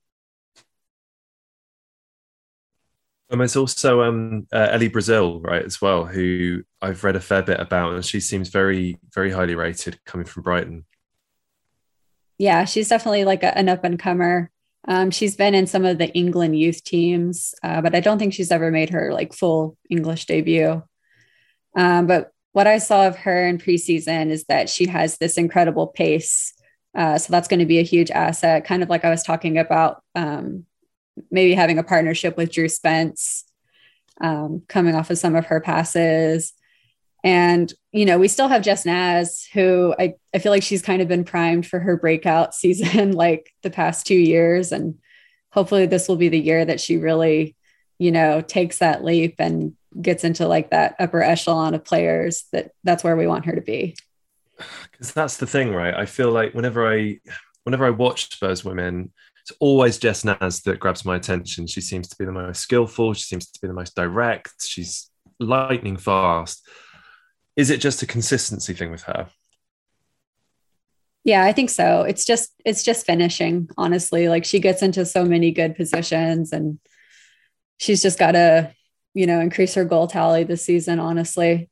There's also Ellie Brazil, right, as well, who I've read a fair bit about, and she seems very, very highly rated coming from Brighton. Yeah, she's definitely like an up-and-comer. She's been in some of the England youth teams, but I don't think she's ever made her like full English debut. But what I saw of her in preseason is that she has this incredible pace. So that's going to be a huge asset, kind of like I was talking about, maybe having a partnership with Drew Spence, coming off of some of her passes. And, you know, we still have Jess Naz, who I feel like she's kind of been primed for her breakout season, like the past 2 years. And hopefully this will be the year that she really, you know, takes that leap and gets into like that upper echelon of players. That's where we want her to be. Because that's the thing, right? I feel like whenever I watch Spurs women, it's always Jess Naz that grabs my attention. She seems to be the most skillful. She seems to be the most direct. She's lightning fast. Is it just a consistency thing with her? Yeah, I think so. It's just finishing, honestly. Like she gets into so many good positions and she's just got to, you know, increase her goal tally this season, honestly.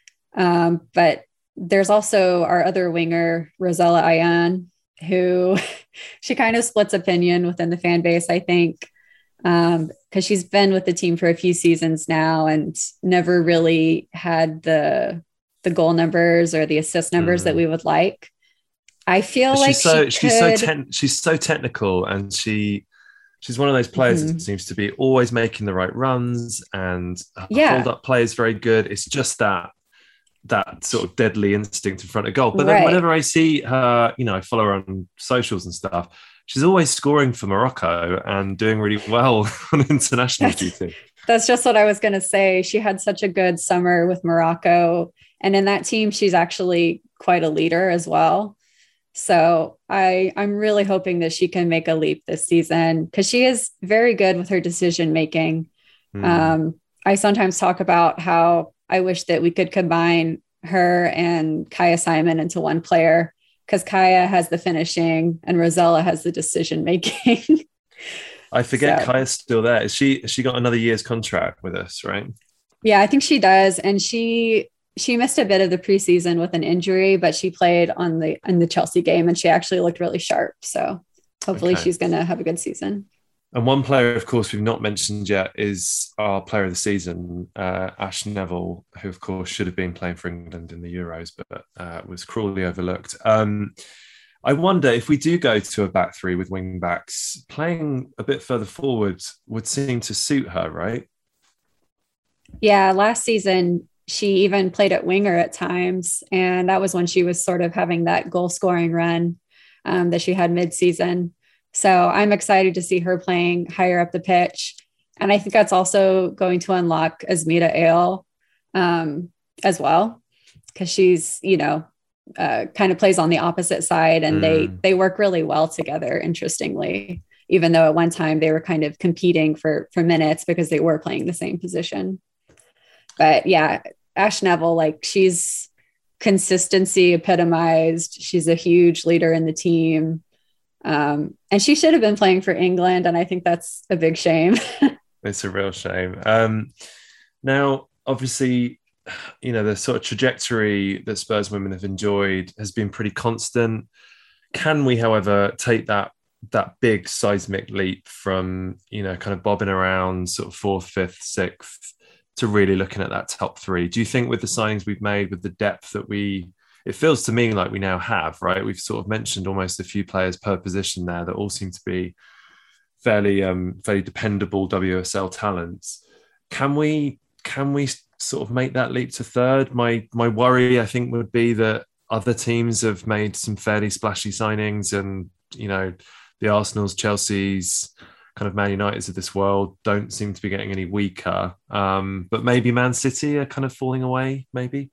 But there's also our other winger, Rosella Ayan, who she kind of splits opinion within the fan base, I think, because she's been with the team for a few seasons now and never really had the goal numbers or the assist numbers that we would like. I feel like she's so technical, and she's one of those players that seems to be always making the right runs, and hold up play is very good. It's just that sort of deadly instinct in front of goal. But then whenever I see her, you know, I follow her on socials and stuff, she's always scoring for Morocco and doing really well on international duty. That's just what I was going to say. She had such a good summer with Morocco. And in that team, she's actually quite a leader as well. So I'm really hoping that she can make a leap this season because she is very good with her decision making. I sometimes talk about how I wish that we could combine her and Kaya Simon into one player, because Kaya has the finishing and Rosella has the decision making. I forget Kaya's still there. Has she got another year's contract with us, right? Yeah, I think she does. And she missed a bit of the preseason with an injury, but she played in the Chelsea game and she actually looked really sharp. So hopefully she's going to have a good season. And one player, of course, we've not mentioned yet is our player of the season, Ash Neville, who, of course, should have been playing for England in the Euros, but was cruelly overlooked. I wonder if we do go to a back three with wing backs, playing a bit further forward would seem to suit her, right? Yeah, last season, she even played at winger at times. And that was when she was sort of having that goal scoring run that she had mid-season. So I'm excited to see her playing higher up the pitch. And I think that's also going to unlock Asmita Ale as well, because she's, kind of plays on the opposite side and they work really well together, interestingly, even though at one time they were kind of competing for minutes because they were playing the same position. But yeah, Ash Neville, she's consistency epitomized. She's a huge leader in the team. And she should have been playing for England. And I think that's a big shame. It's a real shame. Now, obviously, the sort of trajectory that Spurs women have enjoyed has been pretty constant. Can we, however, take that big seismic leap from, kind of bobbing around sort of 4th, 5th, 6th to really looking at that top three? Do you think with the signings we've made, with the depth that it feels to me like we now have, right? We've sort of mentioned almost a few players per position there that all seem to be fairly dependable WSL talents. Can we sort of make that leap to third? My worry, I think, would be that other teams have made some fairly splashy signings, and the Arsenals, Chelsea's, kind of Man Uniteds of this world don't seem to be getting any weaker. But maybe Man City are kind of falling away, maybe.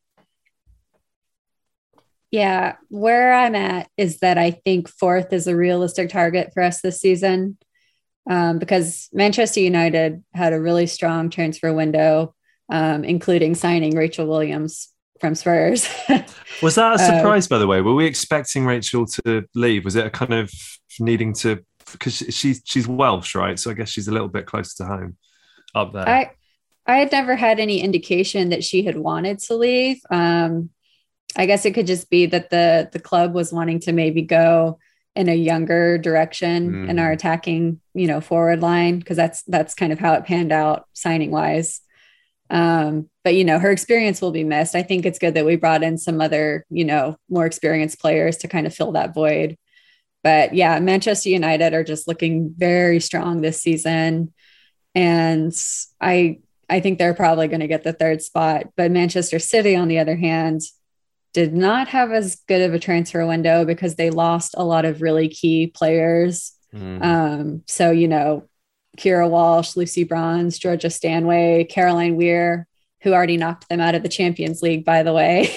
Yeah, where I'm at is that I think 4th is a realistic target for us this season, because Manchester United had a really strong transfer window, including signing Rachel Williams from Spurs. Was that a surprise, by the way? Were we expecting Rachel to leave? Was it a kind of needing to, because she's Welsh, right? So I guess she's a little bit closer to home up there. I had never had any indication that she had wanted to leave. I guess it could just be that the club was wanting to maybe go in a younger direction in our attacking, forward line, because that's kind of how it panned out signing wise. But her experience will be missed. I think it's good that we brought in some other, more experienced players to kind of fill that void. But yeah, Manchester United are just looking very strong this season, and I think they're probably going to get the 3rd spot. But Manchester City, on the other hand, did not have as good of a transfer window because they lost a lot of really key players. So, Kira Walsh, Lucy Bronze, Georgia Stanway, Caroline Weir, who already knocked them out of the Champions League, by the way.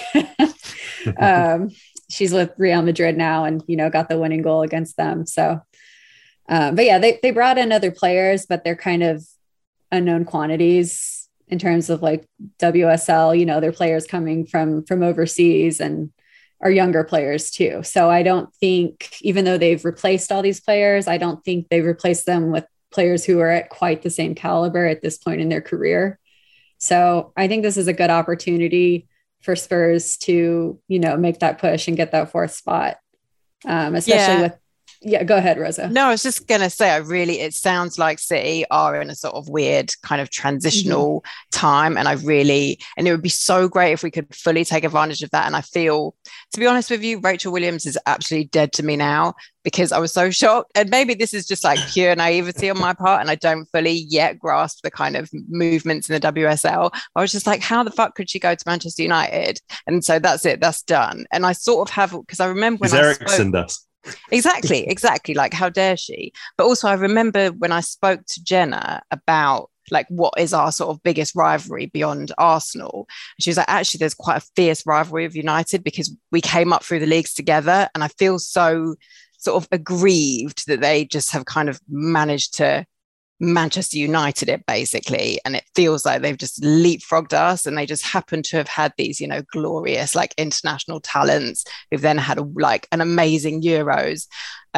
She's with Real Madrid now and, got the winning goal against them. So, but yeah, they brought in other players, but they're kind of unknown quantities in terms of WSL, they're players coming from overseas and are younger players too. So I don't think, even though they've replaced all these players, I don't think they've replaced them with players who are at quite the same caliber at this point in their career. So I think this is a good opportunity for Spurs to, make that push and get that 4th spot, especially with. Yeah, go ahead, Rosa. No, I was just going to say, it sounds like City are in a sort of weird kind of transitional time. And it would be so great if we could fully take advantage of that. And I feel, to be honest with you, Rachel Williams is absolutely dead to me now, because I was so shocked. And maybe this is just pure naivety on my part, and I don't fully yet grasp the kind of movements in the WSL. I was just like, how the fuck could she go to Manchester United? And so that's it, that's done. And I sort of have, because I remember when Ericsson does. Exactly. How dare she? But also I remember when I spoke to Jenna about what is our sort of biggest rivalry beyond Arsenal. And she was like, actually, there's quite a fierce rivalry of United because we came up through the leagues together. And I feel so sort of aggrieved that they just have kind of managed to Manchester United it basically, and it feels like they've just leapfrogged us, and they just happen to have had these, you know, glorious like international talents who've then had like an amazing Euros.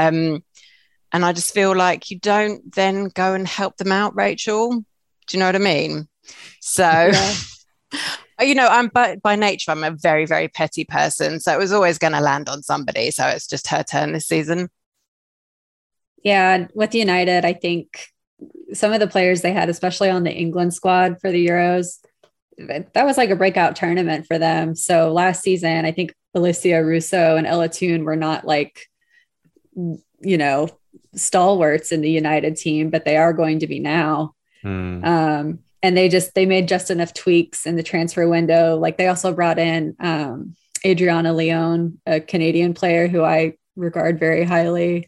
And I just feel like you don't then go and help them out, Rachel. Do you know what I mean? So, yeah. You know, by nature, I'm a very, very petty person. So it was always going to land on somebody. So it's just her turn this season. Yeah. With United, I think some of the players they had, especially on the England squad for the Euros, that was like a breakout tournament for them. So last season, I think Alicia Russo and Ella Toone were not like, you know, stalwarts in the United team, but they are going to be now. And they made just enough tweaks in the transfer window. Like they also brought in Adriana Leon, a Canadian player who I regard very highly.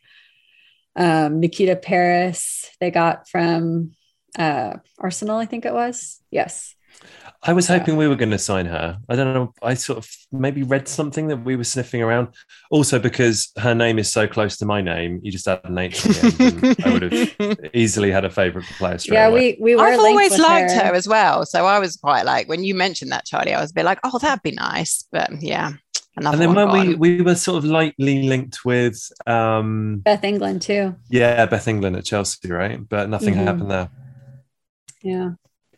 Nikita Paris, they got from Arsenal, I think it was. Yes. I was hoping we were going to sign her. I don't know. I sort of maybe read something that we were sniffing around. Also, because her name is so close to my name, you just add an H at the end, and I would have easily had a favourite player straight away. we were. I've always liked her as well. So I was quite like, when you mentioned that, Charlie, I was a bit like, oh, that'd be nice. But yeah. And then when we were sort of lightly linked with Beth England too. Yeah, Beth England at Chelsea, right? But nothing happened there. Yeah.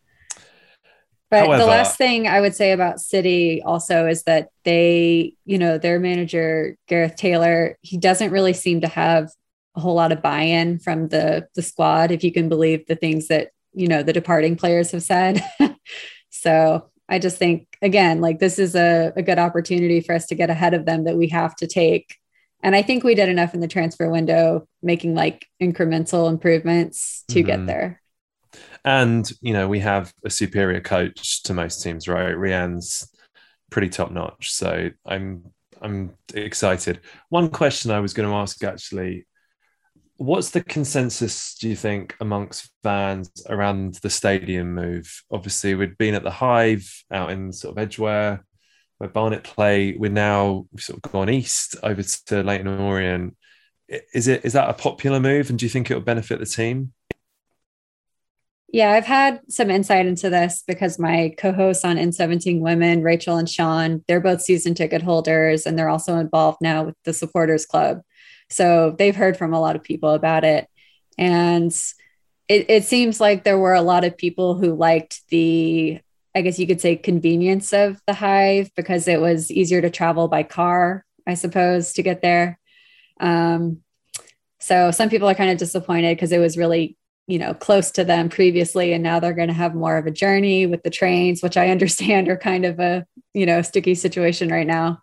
But however, the last thing I would say about City also is that they, you know, their manager, Gareth Taylor, he doesn't really seem to have a whole lot of buy-in from the squad, if you can believe the things that, you know, the departing players have said. So I just think, again, like this is a good opportunity for us to get ahead of them that we have to take. And I think we did enough in the transfer window, making like incremental improvements to get there. And, you know, we have a superior coach to most teams, right? Rianne's pretty top notch. So I'm excited. One question I was going to ask, actually, what's the consensus, do you think, amongst fans around the stadium move? Obviously, we'd been at the Hive out in sort of Edgware, where Barnet play. We've sort of gone east over to Leyton Orient. Is that a popular move? And do you think it will benefit the team? Yeah, I've had some insight into this because my co-hosts on N17 Women, Rachel and Sean, they're both season ticket holders, and they're also involved now with the supporters club. So they've heard from a lot of people about it. And it seems like there were a lot of people who liked the, I guess you could say, convenience of the Hive, because it was easier to travel by car, I suppose, to get there. So some people are kind of disappointed because it was really, you know, close to them previously, and now they're going to have more of a journey with the trains, which I understand are kind of a, you know, sticky situation right now.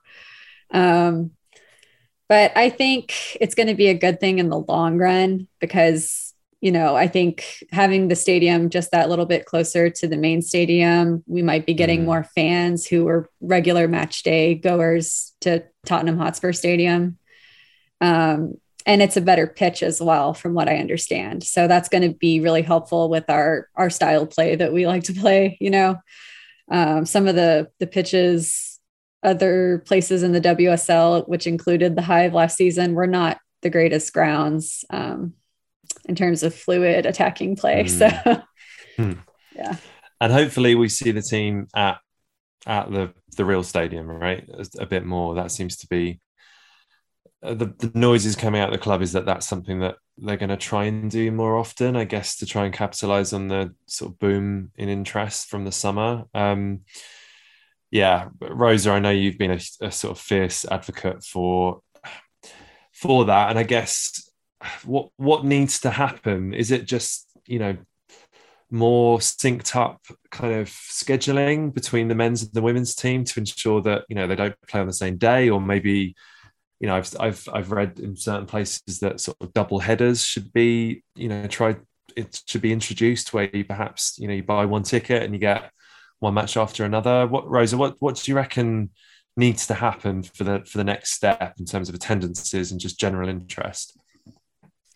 But I think it's going to be a good thing in the long run because, you know, I think having the stadium just that little bit closer to the main stadium, we might be getting more fans who are regular match day goers to Tottenham Hotspur Stadium. And it's a better pitch as well, from what I understand. So that's going to be really helpful with our style of play that we like to play. You know, some of the pitches, other places in the WSL, which included the Hive last season, were not the greatest grounds in terms of fluid attacking play. So, yeah. And hopefully we see the team at the real stadium, right? A bit more. That seems to be the noises coming out of the club, is that's something that they're going to try and do more often, I guess, to try and capitalize on the sort of boom in interest from the summer. Yeah, Rosa, I know you've been a sort of fierce advocate for that, and I guess what needs to happen, is it just, you know, more synced up kind of scheduling between the men's and the women's team to ensure that, you know, they don't play on the same day, or maybe, you know, I've read in certain places that sort of double headers should be, you know, it should be introduced, where you perhaps, you know, you buy one ticket and you get one match after another. Rosa, what do you reckon needs to happen for the next step in terms of attendances and just general interest?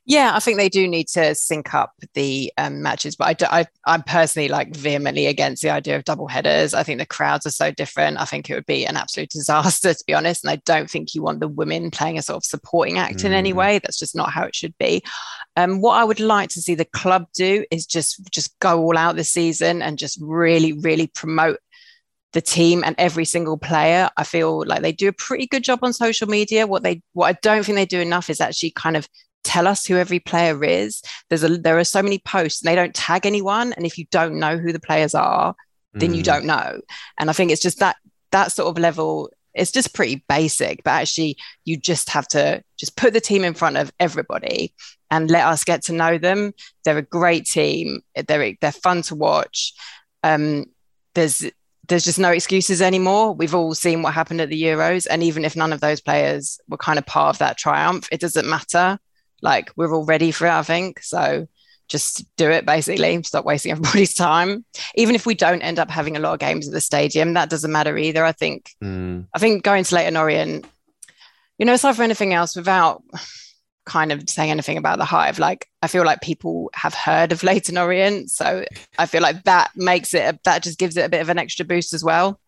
Yeah, I think they do need to sync up the matches, but I'm personally like vehemently against the idea of double headers. I think the crowds are so different. I think it would be an absolute disaster, to be honest. And I don't think you want the women playing a sort of supporting act in any way. That's just not how it should be. What I would like to see the club do is just go all out this season and just really, really promote the team and every single player. I feel like they do a pretty good job on social media. What I don't think they do enough is actually kind of tell us who every player is. There are so many posts and they don't tag anyone. And if you don't know who the players are, then you don't know. And I think it's just that sort of level. It's just pretty basic, but actually you just have to just put the team in front of everybody and let us get to know them. They're a great team. They're fun to watch. There's just no excuses anymore. We've all seen what happened at the Euros. And even if none of those players were kind of part of that triumph, it doesn't matter. Like, we're all ready for it, I think. So just do it, basically. Stop wasting everybody's time. Even if we don't end up having a lot of games at the stadium, that doesn't matter either. I think going to Leyton Orient, aside from anything else, without kind of saying anything about the Hive, like, I feel like people have heard of Leyton Orient. So I feel like that just gives it a bit of an extra boost as well.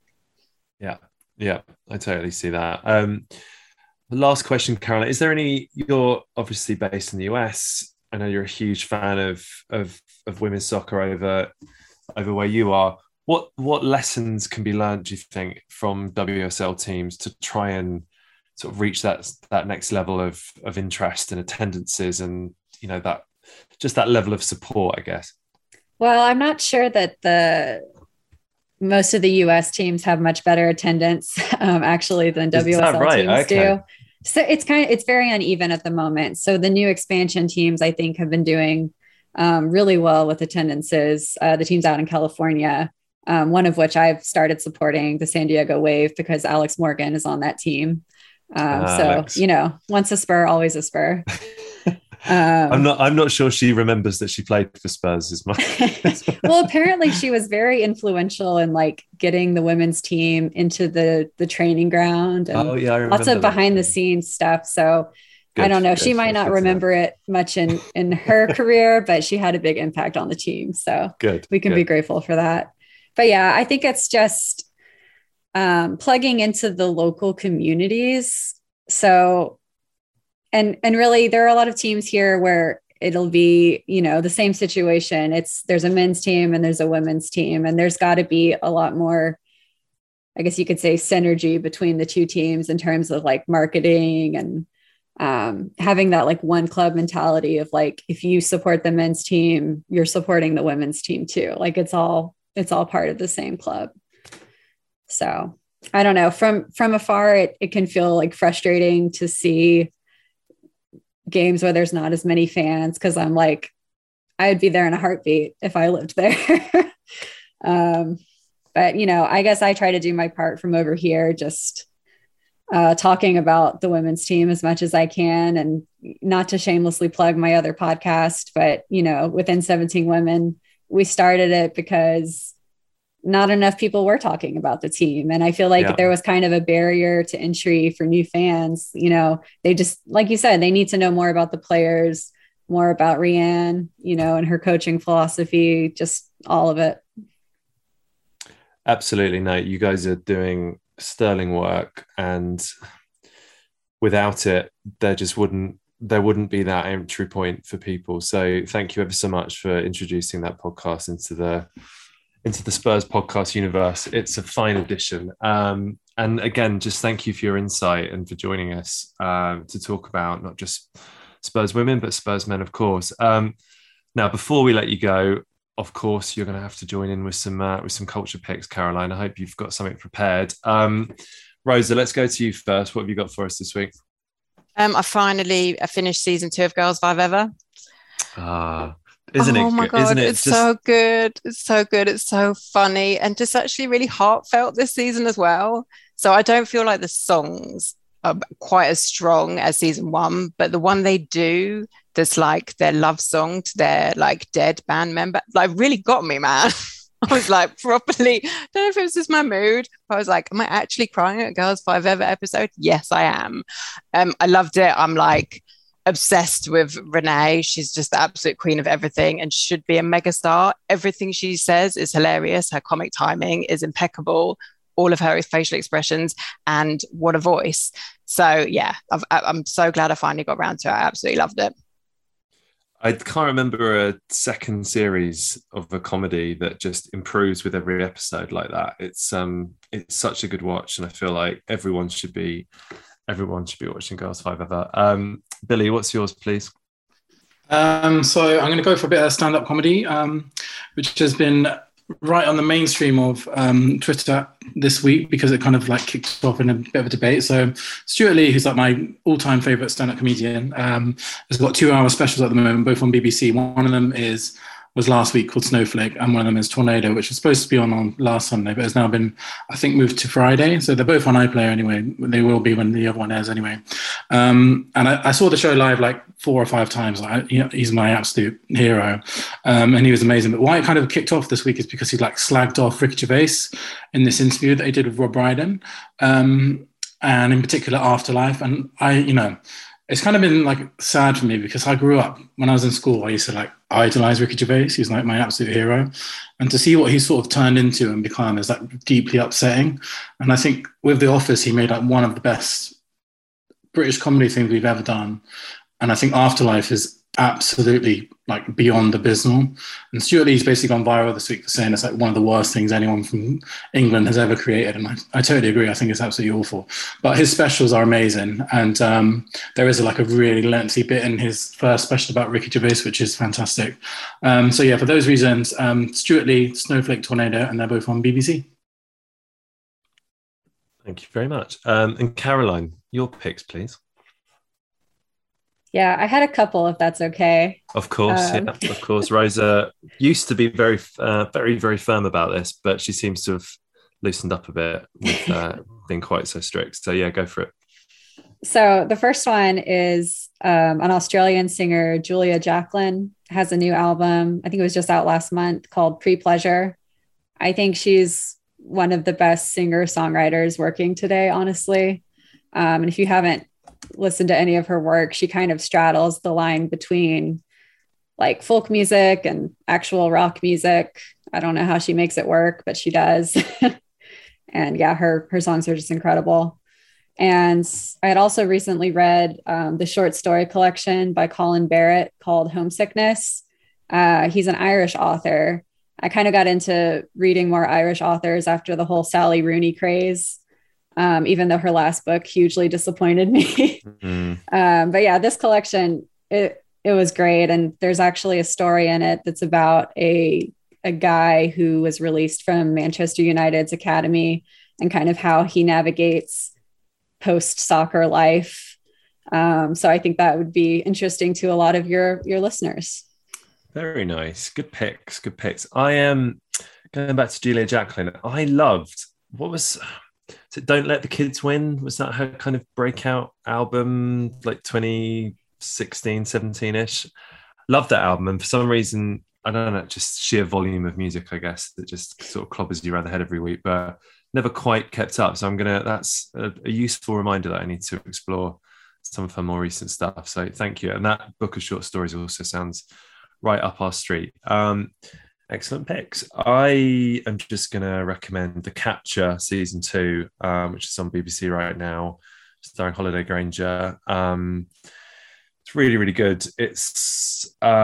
Yeah, I totally see that. Last question, Caroline. You're obviously based in the US. I know you're a huge fan of women's soccer over where you are. What lessons can be learned, do you think, from WSL teams to try and sort of reach that next level of interest and attendances and, that level of support, I guess? Well, I'm not sure that most of the US teams have much better attendance actually than WSL teams do. So it's very uneven at the moment. So the new expansion teams, I think, have been doing really well with attendances. The teams out in California, one of which I've started supporting, the San Diego Wave, because Alex Morgan is on that team. Once a Spur, always a Spur. I'm not sure she remembers that she played for Spurs as much. Well, apparently she was very influential in like getting the women's team into the training ground and lots of behind the scenes stuff. So good, I don't know. She might not remember it much in her career, but she had a big impact on the team. So we can be grateful for that. But yeah, I think it's just plugging into the local communities. So And really, there are a lot of teams here where it'll be, the same situation. There's a men's team and there's a women's team, and there's got to be a lot more, I guess you could say, synergy between the two teams in terms of like marketing and having that like one club mentality of like, if you support the men's team, you're supporting the women's team too. Like it's all part of the same club. So I don't know, from afar, it can feel like frustrating to see games where there's not as many fans, because I'm like, I would be there in a heartbeat if I lived there. But I guess I try to do my part from over here, just talking about the women's team as much as I can, and not to shamelessly plug my other podcast, but Within 17 Women, we started it because not enough people were talking about the team. And I feel like there was kind of a barrier to entry for new fans. They just, like you said, they need to know more about the players, more about Rianne, and her coaching philosophy, just all of it. Absolutely. No, you guys are doing sterling work, and without it, there wouldn't be that entry point for people. So thank you ever so much for introducing that podcast into the Spurs podcast universe. It's a fine addition. And again, just thank you for your insight and for joining us to talk about not just Spurs women, but Spurs men, of course. Now, before we let you go, of course, you're going to have to join in with some culture picks, Caroline. I hope you've got something prepared. Rosa, let's go to you first. What have you got for us this week? I finished season 2 of Girls 5 Ever. Isn't it? Oh my God, it's so good. It's so good. It's so funny and just actually really heartfelt this season as well. So I don't feel like the songs are quite as strong as season 1, but the one they do, that's like their love song to their like dead band member, like really got me, man. I was like properly, don't know if it was just my mood. I was like, am I actually crying at Girls 5 Ever episode? Yes, I am. I loved it. I'm like obsessed with Renee. She's just the absolute queen of everything and should be a megastar. Everything she says is hilarious. Her comic timing is impeccable. All of her facial expressions, and what a voice. So yeah, I'm so glad I finally got around to it. I absolutely loved it. I can't remember a second series of a comedy that just improves with every episode like that. It's such a good watch, and I feel like everyone should be watching Girls 5 Eva. Billy, what's yours, please? So I'm going to go for a bit of stand-up comedy, which has been right on the mainstream of Twitter this week because it kind of like kicked off in a bit of a debate. So Stuart Lee, who's like my all-time favorite stand-up comedian, has got 2-hour specials at the moment, both on BBC. One of them was last week, called Snowflake, and one of them is Tornado, which was supposed to be on last Sunday, but has now been, I think, moved to Friday. So they're both on iPlayer anyway. They will be when the other one airs anyway. And I saw the show live like 4 or 5 times. He's my absolute hero, and he was amazing. But why it kind of kicked off this week is because he like slagged off Ricky Gervais in this interview that he did with Rob Brydon, and in particular Afterlife. And it's kind of been like sad for me because I grew up when I was in school. I used to like idolize Ricky Gervais. He's like my absolute hero. And to see what he sort of turned into and become is like deeply upsetting. And I think with The Office, he made like one of the best British comedy things we've ever done. And I think Afterlife is absolutely like beyond abysmal. And Stuart Lee's basically gone viral this week for saying it's like one of the worst things anyone from England has ever created. And I totally agree. I think it's absolutely awful. But his specials are amazing. And there is like a really lengthy bit in his first special about Ricky Gervais, which is fantastic. So yeah, for those reasons, Stuart Lee, Snowflake, Tornado, and they're both on BBC. Thank you very much. And Caroline, your picks, please. Yeah, I had a couple, if that's okay. Of course, yeah, of course. Rosa used to be very, very firm about this, but she seems to have loosened up a bit with being quite so strict. So yeah, go for it. So the first one is an Australian singer, Julia Jacklin, has a new album. I think it was just out last month, called Pre-Pleasure. I think she's one of the best singer-songwriters working today, honestly. And if you haven't listened to any of her work, she kind of straddles the line between like folk music and actual rock music. I don't know how she makes it work, but she does. And yeah, her songs are just incredible. And I had also recently read the short story collection by Colin Barrett called Homesickness. He's an Irish author. I kind of got into reading more Irish authors after the whole Sally Rooney craze. Even though her last book hugely disappointed me. But yeah, this collection, it was great. And there's actually a story in it that's about a guy who was released from Manchester United's academy and kind of how he navigates post-soccer life. So I think that would be interesting to a lot of your listeners. Very nice. Good picks. I am going back to Julia Jacklin. I loved, so Don't Let the Kids Win? Was that her kind of breakout album, like 2016, 17-ish? Loved that album. And for some reason, I don't know, just sheer volume of music, I guess, that just sort of clobbers you around the head every week, but never quite kept up. So that's a useful reminder that I need to explore some of her more recent stuff. So thank you. And that book of short stories also sounds right up our street. Excellent picks. I am just going to recommend The Capture Season 2, which is on BBC right now, starring Holiday Granger. It's really, really good. It's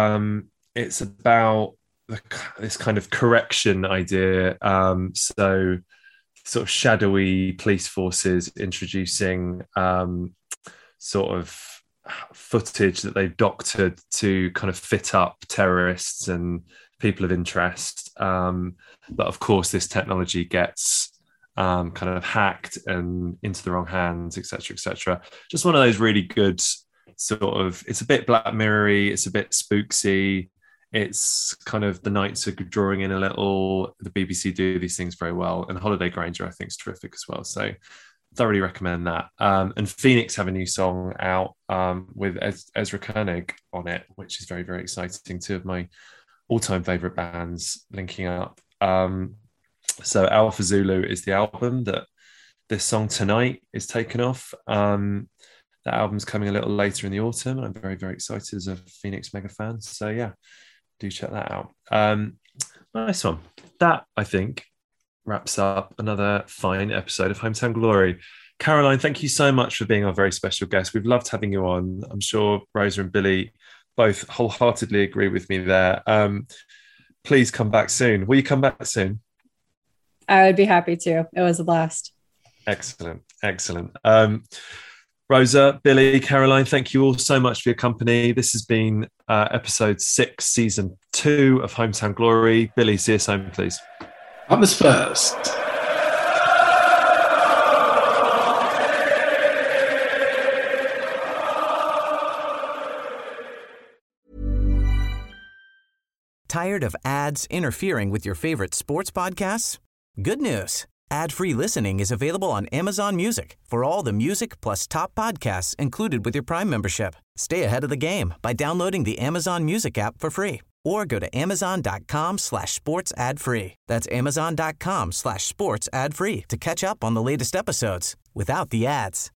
about this kind of correction idea. So sort of shadowy police forces introducing sort of footage that they've doctored to kind of fit up terrorists and people of interest, but of course this technology gets kind of hacked and into the wrong hands, etc. Just one of those really good sort of, it's a bit Black Mirror-y, it's a bit spooksy, it's kind of the Knights are drawing in a little. The BBC do these things very well, and Holiday Granger I think is terrific as well, so thoroughly recommend that. And Phoenix have a new song out with Ezra Koenig on it, which is very, very exciting. Two of my all-time favorite bands linking up. So Alpha Zulu is the album that this song Tonight is taken off. And That album's coming a little later in the autumn, and I'm very, very excited as a Phoenix mega fan. So yeah, do check that out. Nice one. That, I think, wraps up another fine episode of Hometown Glory. Caroline, thank you so much for being our very special guest. We've loved having you on. I'm sure Rosa and Billy both wholeheartedly agree with me there. Please come back soon. Will you come back soon? I would be happy to. It was a blast. Excellent. Rosa, Billy, Caroline, thank you all so much for your company. This has been episode 6, season 2 of Hometown Glory. Billy, see us home, please. Up the Spurs. Tired of ads interfering with your favorite sports podcasts? Good news. Ad-free listening is available on Amazon Music for all the music plus top podcasts included with your Prime membership. Stay ahead of the game by downloading the Amazon Music app for free or go to amazon.com/sports ad free. That's amazon.com/sports ad free to catch up on the latest episodes without the ads.